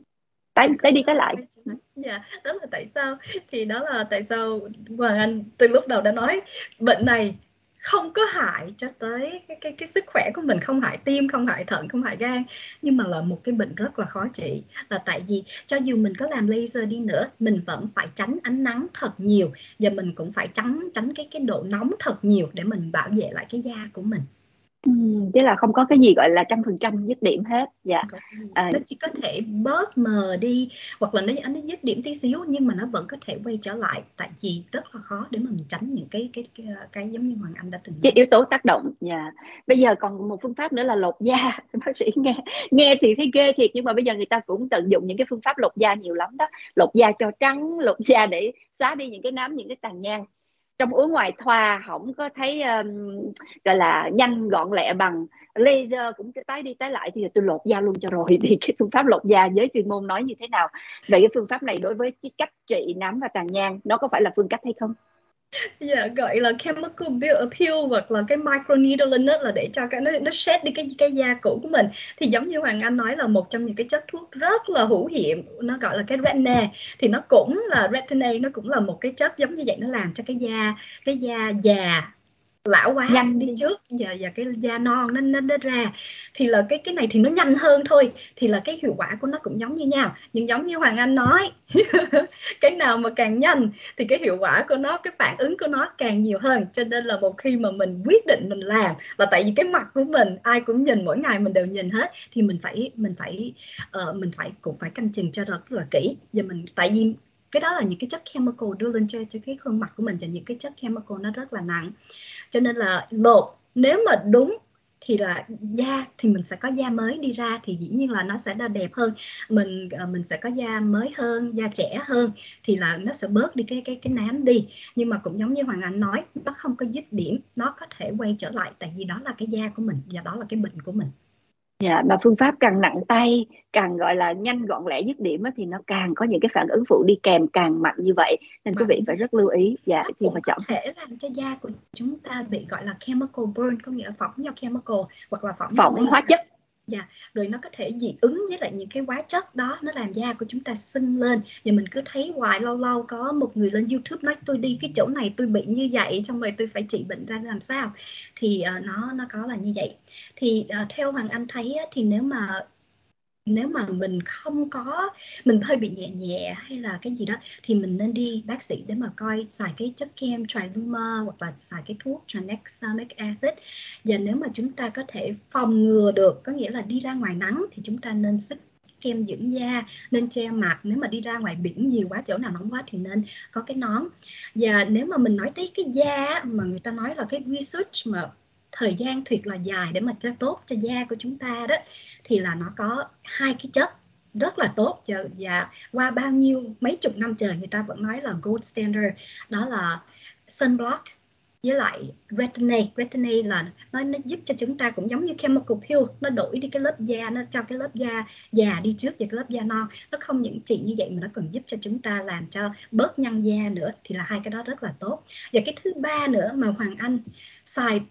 tái đi tái lại?
Dạ, đó là tại sao, thì đó là tại sao Hoàng Anh từ lúc đầu đã nói bệnh này không có hại cho tới cái sức khỏe của mình, không hại tim, không hại thận, không hại gan, nhưng mà là một cái bệnh rất là khó trị. Là tại vì cho dù mình có làm laser đi nữa, mình vẫn phải tránh ánh nắng thật nhiều, và mình cũng phải tránh cái độ nóng thật nhiều để mình bảo vệ lại cái da của mình.
Chứ là không có cái gì gọi là 100% dứt điểm hết. Dạ.
Nó chỉ có thể bớt mờ đi, hoặc là nó dứt điểm tí xíu, nhưng mà nó vẫn có thể quay trở lại, tại vì rất là khó để mà mình tránh những cái giống như Hoàng Anh đã từng nói,
cái yếu tố tác động. Dạ. Bây giờ còn một phương pháp nữa là lột da. Bác sĩ nghe thì thấy ghê thiệt, nhưng mà bây giờ người ta cũng tận dụng những cái phương pháp lột da nhiều lắm đó. Lột da cho trắng, lột da để xóa đi những cái nám, những cái tàn nhang. Trong uống ngoài thoa không có thấy gọi là nhanh gọn lẹ bằng laser, cũng tái đi tái lại, thì tôi lột da luôn cho rồi. Thì cái phương pháp lột da giới chuyên môn nói như thế nào về cái phương pháp này đối với cái cách trị nám và tàn nhang, nó có phải là phương cách hay không?
Dạ, gọi là chemical peel hoặc là cái microneedling đó, là để cho nó shed đi cái da cũ của mình. Thì giống như Hoàng Anh nói là một trong những cái chất thuốc rất là hữu hiệu, nó gọi là cái retin-A. Thì nó cũng là retin-A, nó cũng là một cái chất giống như vậy, nó làm cho cái da già lão hóa nhanh đi trước, và cái da non nó ra. Thì là cái này thì nó nhanh hơn thôi, thì là cái hiệu quả của nó cũng giống như nhau. Nhưng giống như Hoàng Anh nói cái nào mà càng nhanh thì cái hiệu quả của nó, cái phản ứng của nó càng nhiều hơn. Cho nên là một khi mà mình quyết định mình làm, là tại vì cái mặt của mình ai cũng nhìn, mỗi ngày mình đều nhìn hết, thì mình phải cũng phải canh chừng cho rất là kỹ. Và tại vì cái đó là những cái chất chemical đưa lên cho cái khuôn mặt của mình, và những cái chất chemical nó rất là nặng. Cho nên là nếu mà đúng thì là da thì mình sẽ có da mới đi ra, thì dĩ nhiên là nó sẽ đa đẹp hơn, mình sẽ có da mới hơn, da trẻ hơn, thì là nó sẽ bớt đi cái nám đi. Nhưng mà cũng giống như Hoàng Anh nói, nó không có dứt điểm, nó có thể quay trở lại, tại vì đó là cái da của mình và đó là cái bệnh của mình.
Dạ, mà phương pháp càng nặng tay, càng gọi là nhanh gọn lẹ dứt điểm á, thì nó càng có những cái phản ứng phụ đi kèm càng mạnh như vậy, nên quý vị phải rất lưu ý dạ
Nó
khi
cũng
mà
có
chọn.
thể làm cho da của chúng ta bị gọi là chemical burn, có nghĩa là phỏng do chemical hoặc là phỏng do
Phỏng hóa
laser.
chất.
Dạ, rồi nó có thể dị ứng với lại những cái hóa chất đó, nó làm da của chúng ta sưng lên. Và mình cứ thấy hoài, lâu lâu có một người lên YouTube nói tôi đi cái chỗ này tôi bị như vậy, xong rồi tôi phải trị bệnh ra làm sao. Thì nó có là như vậy. Thì theo Hoàng Anh thấy thì nếu mà mình không có, mình hơi bị nhẹ nhẹ hay là cái gì đó, thì mình nên đi bác sĩ để mà coi, xài cái chất kem Triluma hoặc là xài cái thuốc tranexamic acid. Và nếu mà chúng ta có thể phòng ngừa được, có nghĩa là đi ra ngoài nắng, thì chúng ta nên sức kem dưỡng da, nên che mặt. Nếu mà đi ra ngoài biển nhiều quá, chỗ nào nóng quá thì nên có cái nón. Và nếu mà mình nói tới cái da mà người ta nói là cái research mà thời gian thiệt là dài để mà cho tốt cho da của chúng ta đó, thì là nó có hai cái chất rất là tốt, và qua bao nhiêu mấy chục năm trời người ta vẫn nói là gold standard, đó là sunblock với lại retin-A. Retin-A là nó giúp cho chúng ta cũng giống như chemical peel, nó đổi đi cái lớp da, nó cho cái lớp da già đi trước và cái lớp da non. Nó không những trị như vậy mà nó còn giúp cho chúng ta làm cho bớt nhăn da nữa, thì là hai cái đó rất là tốt. Và cái thứ ba nữa mà Hoàng Anh xài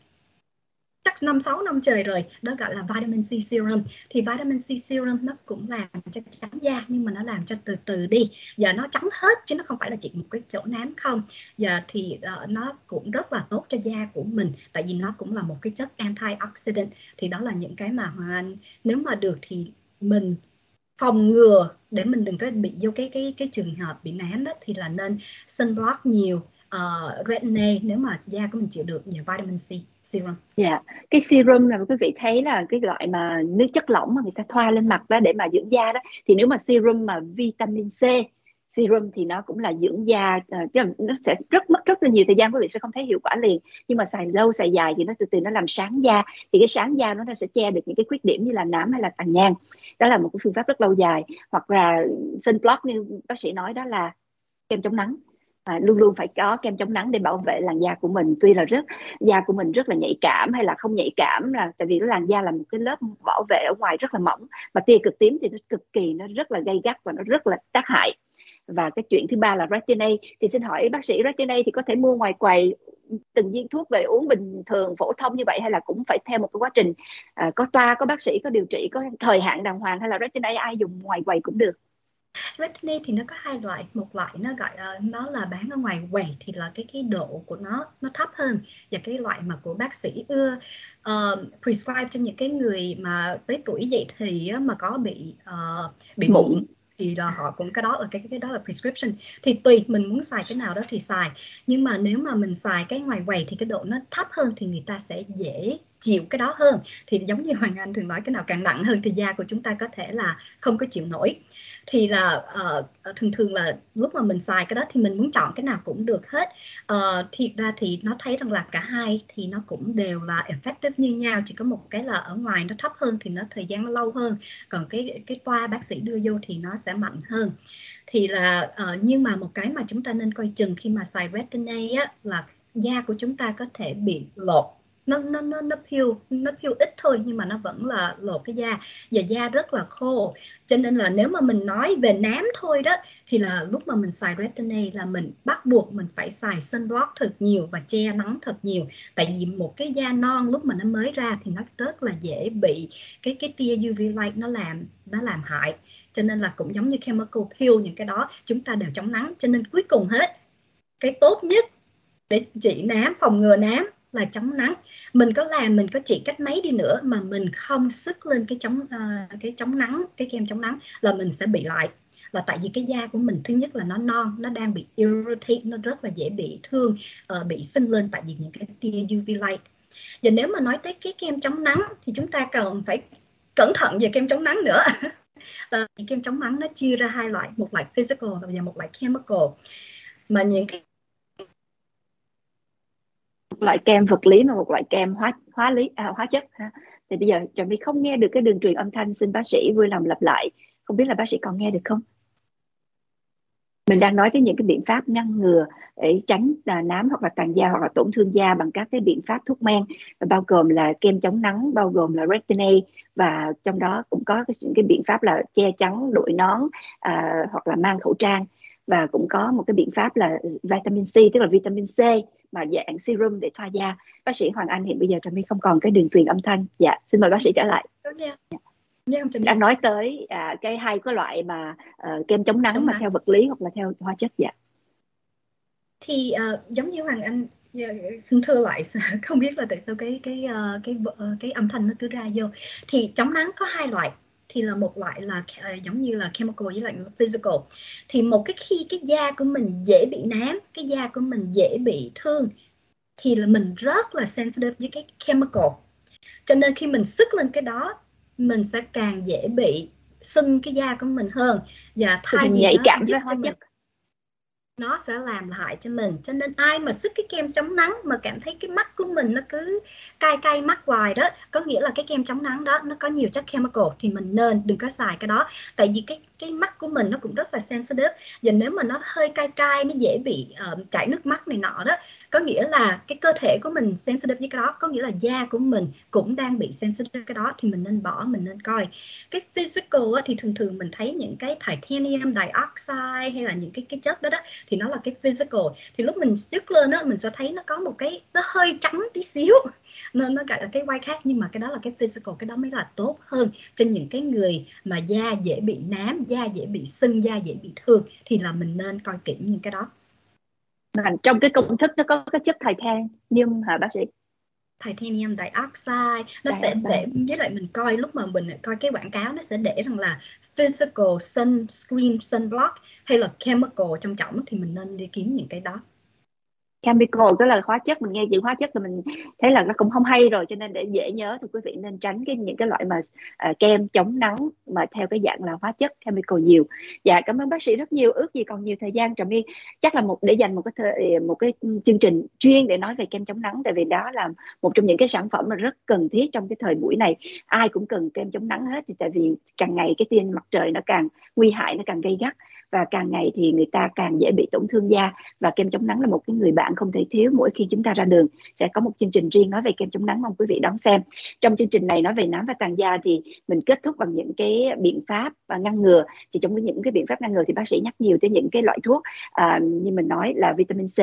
chắc 5-6 năm trời rồi, đó gọi là vitamin C serum. Thì vitamin C serum nó cũng làm cho trắng da, nhưng mà nó làm cho từ từ đi, và nó trắng hết chứ nó không phải là chỉ một cái chỗ nám không. Và thì nó cũng rất là tốt cho da của mình, tại vì nó cũng là một cái chất antioxidant. Thì đó là những cái mà Hoàng Anh nếu mà được thì mình phòng ngừa để mình đừng có bị vô cái trường hợp bị nám đó, thì là nên sunblock nhiều, retin-A nếu mà da của mình chịu được, và vitamin C serum.
Dạ, cái serum là quý vị thấy là cái loại mà nước chất lỏng mà người ta thoa lên mặt đó để mà dưỡng da đó, thì nếu mà serum mà vitamin C serum thì nó cũng là dưỡng da, chứ nó sẽ mất rất là nhiều thời gian, quý vị sẽ không thấy hiệu quả liền, nhưng mà xài lâu xài dài thì nó từ từ nó làm sáng da, thì cái sáng da nó sẽ che được những cái khuyết điểm như là nám hay là tàn nhang. Đó là một cái phương pháp rất lâu dài. Hoặc là sunblock như bác sĩ nói, đó là kem chống nắng. Luôn luôn phải có kem chống nắng để bảo vệ làn da của mình. Tuy là da của mình rất là nhạy cảm hay là không nhạy cảm, là tại vì cái làn da là một cái lớp bảo vệ ở ngoài rất là mỏng, mà tia cực tím thì nó rất là gay gắt và nó rất là tác hại. Và cái chuyện thứ ba là retin-A. Thì xin hỏi bác sĩ, retin-A thì có thể mua ngoài quầy từng viên thuốc về uống bình thường phổ thông như vậy, hay là cũng phải theo một cái quá trình có toa, có bác sĩ, có điều trị, có thời hạn đàng hoàng, hay là retin-A ai dùng ngoài quầy cũng được?
Retin-A thì nó có hai loại. Một loại nó gọi nó là bán ở ngoài quầy, thì là cái độ của nó thấp hơn, và cái loại mà của bác sĩ prescribe cho những cái người mà tới tuổi dậy thì mà có bị mụn, thì là họ cũng cái đó ở cái đó là prescription. Thì tùy mình muốn xài cái nào đó thì xài, nhưng mà nếu mà mình xài cái ngoài quầy thì cái độ nó thấp hơn, thì người ta sẽ dễ chịu cái đó hơn. Thì giống như Hoàng Anh thường nói, cái nào càng nặng hơn thì da của chúng ta có thể là không có chịu nổi. Thì là thường là lúc mà mình xài cái đó thì mình muốn chọn cái nào cũng được hết. Thiệt ra thì nó thấy rằng là cả hai thì nó cũng đều là effective như nhau, chỉ có một cái là ở ngoài nó thấp hơn thì nó thời gian nó lâu hơn, còn cái toa bác sĩ đưa vô thì nó sẽ mạnh hơn. Thì là nhưng mà một cái mà chúng ta nên coi chừng khi mà xài retin-A á, là da của chúng ta có thể bị lột. Nó peel ít thôi, nhưng mà nó vẫn là lột cái da, và da rất là khô. Cho nên là nếu mà mình nói về nám thôi đó, thì là lúc mà mình xài retin-A là mình bắt buộc mình phải xài sunblock thật nhiều và che nắng thật nhiều. Tại vì một cái da non lúc mà nó mới ra thì nó rất là dễ bị cái tia UV light nó làm hại. Cho nên là cũng giống như chemical peel, những cái đó chúng ta đều chống nắng. Cho nên cuối cùng hết, cái tốt nhất để trị nám, phòng ngừa nám là chống nắng. Mình có trị cách mấy đi nữa mà mình không sức lên cái chống nắng, cái kem chống nắng, là mình sẽ bị lại. là tại vì cái da của mình thứ nhất là nó non, nó đang bị irritate, nó rất là dễ bị thương, bị sưng lên tại vì những cái tia UV light. Và nếu mà nói tới cái kem chống nắng thì chúng ta cần phải cẩn thận về kem chống nắng nữa. Kem chống nắng nó chia ra hai loại, một loại physical và một loại chemical. Mà những cái
một loại kem vật lý và một loại kem hóa chất ha. Thì bây giờ Trà My không nghe được cái đường truyền âm thanh, xin bác sĩ vui lòng lặp lại, không biết là bác sĩ còn nghe được không? Mình đang nói tới những cái biện pháp ngăn ngừa để tránh nám hoặc là tàn da hoặc là tổn thương da bằng các cái biện pháp thuốc men, bao gồm là kem chống nắng, bao gồm là retin-A, và trong đó cũng có những cái biện pháp là che chắn, đội nón, hoặc là mang khẩu trang, và cũng có một cái biện pháp là vitamin C, tức là vitamin C mà dạng serum để thoa da. Bác sĩ Hoàng Anh, hiện bây giờ Trà My không còn cái đường truyền âm thanh. Dạ, xin mời bác sĩ trở lại. Đang nói tới cái hai cái loại mà kem chống nắng mà theo vật lý hoặc là theo hóa chất. Dạ.
Thì giống như Hoàng Anh xin thưa lại, không biết là tại sao cái âm thanh nó cứ ra vô. Thì chống nắng có hai loại, thì là một loại là giống như là chemical với lại physical. Thì một cái khi cái da của mình dễ bị nám, cái da của mình dễ bị thương, thì là mình rất là sensitive với cái chemical. Cho nên khi mình sức lên cái đó, mình sẽ càng dễ bị sưng cái da của mình hơn, và thay vì
nhạy cảm với hóa chất,
nó sẽ làm hại cho mình. Cho nên ai mà sức cái kem chống nắng mà cảm thấy cái mắt của mình nó cứ cay cay mắt hoài đó, có nghĩa là cái kem chống nắng đó nó có nhiều chất chemical, thì mình nên đừng có xài cái đó. Tại vì cái mắt của mình nó cũng rất là sensitive, và nếu mà nó hơi cay cay, nó dễ bị chảy nước mắt này nọ đó, có nghĩa là cái cơ thể của mình sensitive với cái đó, có nghĩa là da của mình cũng đang bị sensitive cái đó, thì mình nên bỏ, mình nên coi. Cái physical thì thường thường mình thấy những cái titanium dioxide hay là những cái chất đó thì nó là cái physical. Thì lúc mình sức lên đó, mình sẽ thấy nó có một cái, nó hơi trắng tí xíu, nên nó gọi là cái white cast, nhưng mà cái đó là cái physical, cái đó mới là tốt hơn cho những cái người mà da dễ bị nám, da dễ bị sưng, da dễ bị thương, thì là mình nên coi kỹ những cái đó.
Trong cái công thức nó có cái chất titanium hả bác sĩ?
Titanium dioxide nó sẽ để, với lại mình coi lúc mà mình coi cái quảng cáo, nó sẽ để rằng là physical sunscreen sunblock hay là chemical trong trọng, thì mình nên đi kiếm những cái đó.
Chemical tức là hóa chất, mình nghe chữ hóa chất là mình thấy là nó cũng không hay rồi, cho nên để dễ nhớ thì quý vị nên tránh những cái loại mà kem chống nắng mà theo cái dạng là hóa chất chemical nhiều. Dạ, cảm ơn bác sĩ rất nhiều. Ước gì còn nhiều thời gian Trà My chắc là để dành một cái chương trình chuyên để nói về kem chống nắng, tại vì đó là một trong những cái sản phẩm mà rất cần thiết trong cái thời buổi này. Ai cũng cần kem chống nắng hết, thì tại vì càng ngày cái tia mặt trời nó càng nguy hại, nó càng gay gắt, và càng ngày thì người ta càng dễ bị tổn thương da, và kem chống nắng là một cái người bạn không thể thiếu mỗi khi chúng ta ra đường. Sẽ có một chương trình riêng nói về kem chống nắng, mong quý vị đón xem. Trong chương trình này nói về nám và tàn da thì mình kết thúc bằng những cái biện pháp và ngăn ngừa. Thì trong những cái biện pháp ngăn ngừa thì bác sĩ nhắc nhiều tới những cái loại thuốc như mình nói là vitamin C,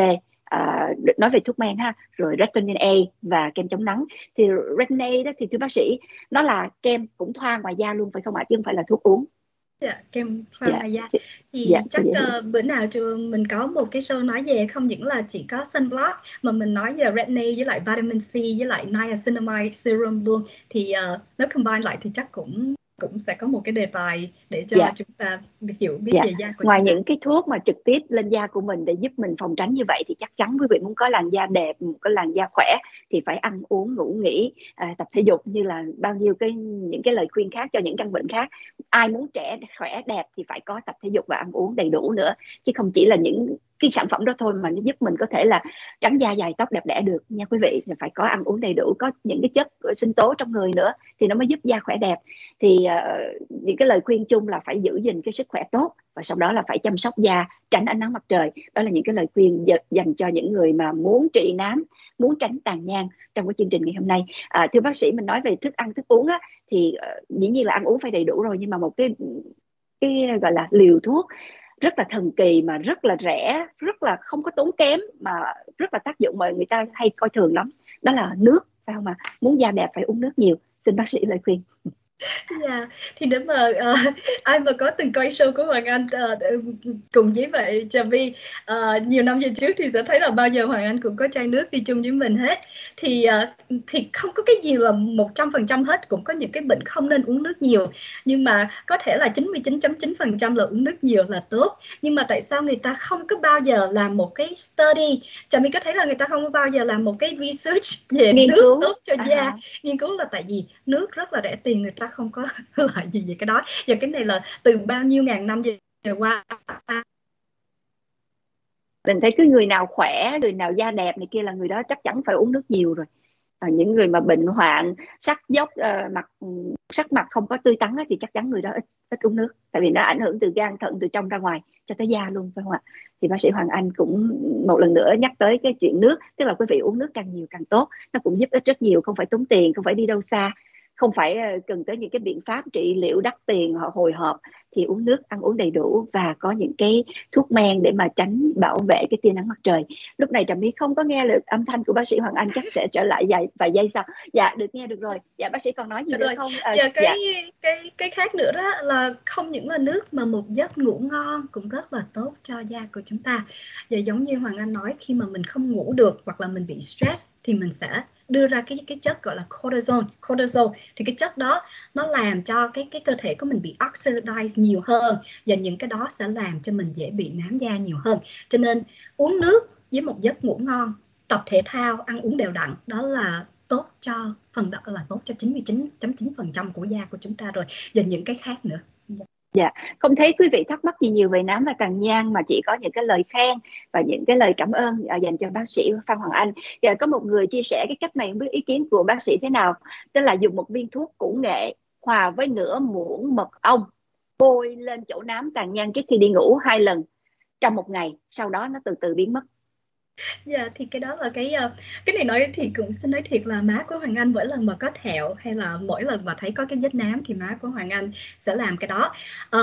nói về thuốc men ha, rồi retin A và kem chống nắng. Thì retin A đó thì thưa bác sĩ, nó là kem cũng thoa ngoài da luôn phải không ạ, chứ không phải là thuốc uống?
Dạ, kem thoa ngoài da. Thì chắc bữa nào mình có một cái show nói về không những là chỉ có sunblock, mà mình nói về retin A với lại vitamin C với lại niacinamide serum luôn. Thì nó combine lại thì chắc cũng sẽ có một cái đề tài để cho chúng ta hiểu biết về da của
ngoài
chúng ta.
Những cái thuốc mà trực tiếp lên da của mình để giúp mình phòng tránh như vậy, thì chắc chắn quý vị muốn có làn da đẹp, có làn da khỏe thì phải ăn uống, ngủ nghỉ, tập thể dục, như là bao nhiêu những cái lời khuyên khác cho những căn bệnh khác. Ai muốn trẻ khỏe đẹp thì phải có tập thể dục và ăn uống đầy đủ nữa, chứ không chỉ là những cái sản phẩm đó thôi mà nó giúp mình có thể là trắng da, dài tóc, đẹp đẽ được nha quý vị. Thì phải có ăn uống đầy đủ, có những cái chất sinh tố trong người nữa thì nó mới giúp da khỏe đẹp. Thì những cái lời khuyên chung là phải giữ gìn cái sức khỏe tốt, và sau đó là phải chăm sóc da, tránh ánh nắng mặt trời. Đó là những cái lời khuyên dành cho những người mà muốn trị nám, muốn tránh tàn nhang trong cái chương trình ngày hôm nay. Thưa bác sĩ, mình nói về thức ăn thức uống á, thì dĩ nhiên là ăn uống phải đầy đủ rồi, nhưng mà một cái gọi là liều thuốc rất là thần kỳ mà rất là rẻ, rất là không có tốn kém mà rất là tác dụng mà người ta hay coi thường lắm, đó là nước, phải không ạ? Muốn da đẹp phải uống nước nhiều. Xin bác sĩ lời khuyên.
Dạ, thì nếu mà ai mà có từng coi show của Hoàng Anh cùng với vậy Trà My nhiều năm về trước thì sẽ thấy là bao giờ Hoàng Anh cũng có chai nước đi chung với mình hết. Thì không có cái gì là 100% hết, cũng có những cái bệnh không nên uống nước nhiều, nhưng mà có thể là 99.9% là uống nước nhiều là tốt. Nhưng mà tại sao người ta không có bao giờ làm một cái study? Trà My có thấy là người ta không có bao giờ làm một cái research về
Nghiên
nước
cứu.
tốt cho da. Nghiên cứu là tại vì nước rất là rẻ tiền, người ta không có lại gì về cái đó. Và cái này là từ bao nhiêu ngàn năm về qua.
Mình thấy cứ người nào khỏe, người nào da đẹp này kia là người đó chắc chắn phải uống nước nhiều rồi. Những người mà bệnh hoạn, sắc dốc, sắc mặt không có tươi tắn thì chắc chắn người đó ít uống nước, tại vì nó ảnh hưởng từ gan thận, từ trong ra ngoài cho tới da luôn, phải không ạ? Thì bác sĩ Hoàng Anh cũng một lần nữa nhắc tới cái chuyện nước, tức là quý vị uống nước càng nhiều càng tốt, nó cũng giúp ích rất nhiều, không phải tốn tiền, không phải đi đâu xa, không phải cần tới những cái biện pháp trị liệu đắt tiền hoặc hồi hộp, thì uống nước, ăn uống đầy đủ và có những cái thuốc men để mà tránh bảo vệ cái tia nắng mặt trời. Lúc này Trà My không có nghe được âm thanh của bác sĩ Hoàng Anh, chắc sẽ trở lại vài giây sau. Dạ, được nghe được rồi. Dạ, bác sĩ còn nói gì nữa không?
Và cái khác nữa đó là không những là nước mà một giấc ngủ ngon cũng rất là tốt cho da của chúng ta. Và giống như Hoàng Anh nói, khi mà mình không ngủ được hoặc là mình bị stress thì mình sẽ đưa ra cái chất gọi là cortisol. Thì cái chất đó nó làm cho cái cơ thể của mình bị oxidize nhiều hơn, và những cái đó sẽ làm cho mình dễ bị nám da nhiều hơn. Cho nên uống nước với một giấc ngủ ngon, tập thể thao, ăn uống đều đặn, đó là tốt cho phần đó, là tốt cho 99.9% của da của chúng ta rồi, và những cái khác nữa.
Dạ, không thấy quý vị thắc mắc gì nhiều về nám và tàn nhang, mà chỉ có những cái lời khen và những cái lời cảm ơn dành cho bác sĩ Phan Hoàng Anh. Giờ có một người chia sẻ cái cách này, không biết ý kiến của bác sĩ thế nào. Tức là dùng một viên thuốc củ nghệ hòa với nửa muỗng mật ong, bôi lên chỗ nám tàn nhang trước khi đi ngủ 2 lần trong một ngày, sau đó nó từ từ biến mất.
Dạ, thì cái đó là cái này nói thì cũng xin nói thiệt là má của Hoàng Anh mỗi lần mà có thẹo hay là mỗi lần mà thấy có cái vết nám thì má của Hoàng Anh sẽ làm cái đó.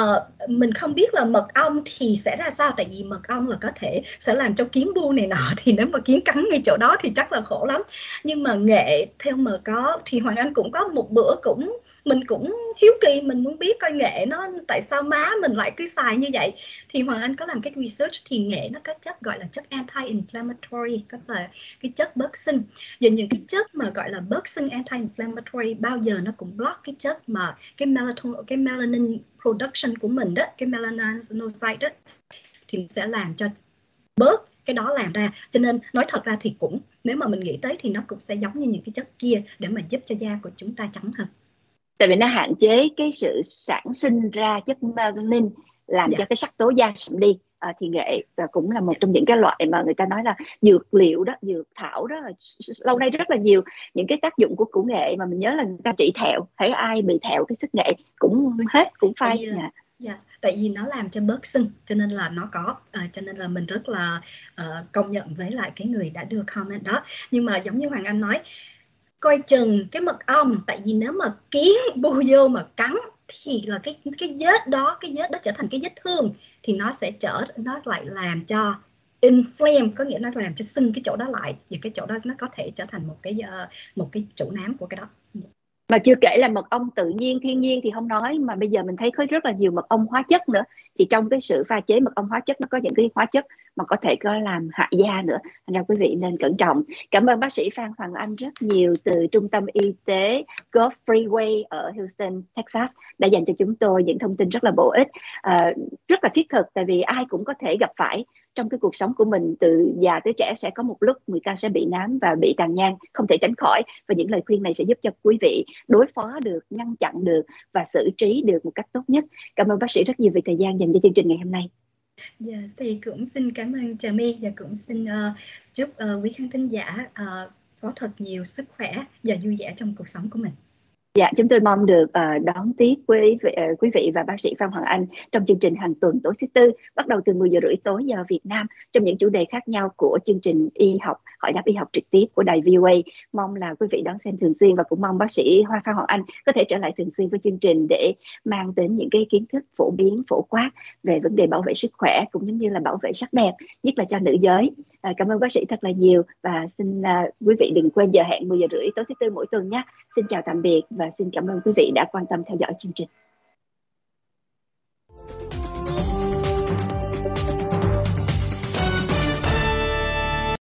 Mình không biết là mật ong thì sẽ ra sao, tại vì mật ong là có thể sẽ làm cho kiến bu này nọ, thì nếu mà kiến cắn ngay chỗ đó thì chắc là khổ lắm. Nhưng mà nghệ theo mà có thì Hoàng Anh cũng có một bữa mình cũng hiếu kỳ, mình muốn biết coi nghệ nó tại sao má mình lại cứ xài như vậy. Thì Hoàng Anh có làm cái research, thì nghệ nó có chất gọi là chất anti-inflammatory, có là cái chất bớt sưng. Và những cái chất mà gọi là bớt sưng, anti-inflammatory, bao giờ nó cũng block cái chất mà cái melanin production của mình đó, cái melanocyte đó, thì nó sẽ làm cho bớt cái đó làm ra. Cho nên nói thật ra thì cũng, nếu mà mình nghĩ tới thì nó cũng sẽ giống như những cái chất kia để mà giúp cho da của chúng ta trắng hơn.
Tại vì nó hạn chế cái sự sản sinh ra chất melanin, làm cho cái sắc tố da sậm đi. Thì nghệ cũng là một trong những cái loại mà người ta nói là dược liệu đó, dược thảo đó, lâu nay rất là nhiều những cái tác dụng của củ nghệ. Mà mình nhớ là người ta trị thẹo, thấy ai bị thẹo cái sức nghệ cũng hết, cũng phai.
Tại vì nó làm cho bớt sưng, cho nên là nó có, cho nên là mình rất là công nhận với lại cái người đã đưa comment đó. Nhưng mà giống như Hoàng Anh nói, coi chừng cái mật ong, tại vì nếu mà kiến bu vô mà cắn thì là cái vết đó trở thành cái vết thương, thì nó lại làm cho inflame, có nghĩa nó làm cho sưng cái chỗ đó lại, và cái chỗ đó nó có thể trở thành một cái chỗ nám của cái đó.
Mà chưa kể là mật ong tự nhiên, thiên nhiên thì không nói, mà bây giờ mình thấy có rất là nhiều mật ong hóa chất nữa. Thì trong cái sự pha chế mật ong hóa chất, nó có những cái hóa chất mà có thể có làm hại da nữa, thành ra quý vị nên cẩn trọng. Cảm ơn bác sĩ Phan Hoàng Anh rất nhiều từ Trung tâm Y tế Gulf Freeway ở Houston, Texas, đã dành cho chúng tôi những thông tin rất là bổ ích, rất là thiết thực, tại vì ai cũng có thể gặp phải trong cái cuộc sống của mình, từ già tới trẻ sẽ có một lúc người ta sẽ bị nám và bị tàn nhang, không thể tránh khỏi. Và những lời khuyên này sẽ giúp cho quý vị đối phó được, ngăn chặn được và xử trí được một cách tốt nhất. Cảm ơn bác sĩ rất nhiều về thời gian dành cho chương trình ngày hôm nay.
Thì cũng xin cảm ơn Trà My, và cũng xin chúc quý khán thính giả có thật nhiều sức khỏe và vui vẻ trong cuộc sống của mình.
Dạ, chúng tôi mong được đón tiếp quý vị và bác sĩ Phan Hoàng Anh trong chương trình hàng tuần tối thứ Tư, bắt đầu từ 10 giờ rưỡi tối giờ Việt Nam, trong những chủ đề khác nhau của chương trình y học, hỏi đáp y học trực tiếp của đài VOA. Mong là quý vị đón xem thường xuyên, và cũng mong bác sĩ Phan Hoàng Anh có thể trở lại thường xuyên với chương trình để mang đến những cái kiến thức phổ biến, phổ quát về vấn đề bảo vệ sức khỏe, cũng như là bảo vệ sắc đẹp, nhất là cho nữ giới. Cảm ơn bác sĩ thật là nhiều, và xin quý vị đừng quên giờ hẹn 10 giờ rưỡi tối thứ tư mỗi tuần nhé. Xin chào tạm biệt và xin cảm ơn quý vị đã quan tâm theo dõi chương trình.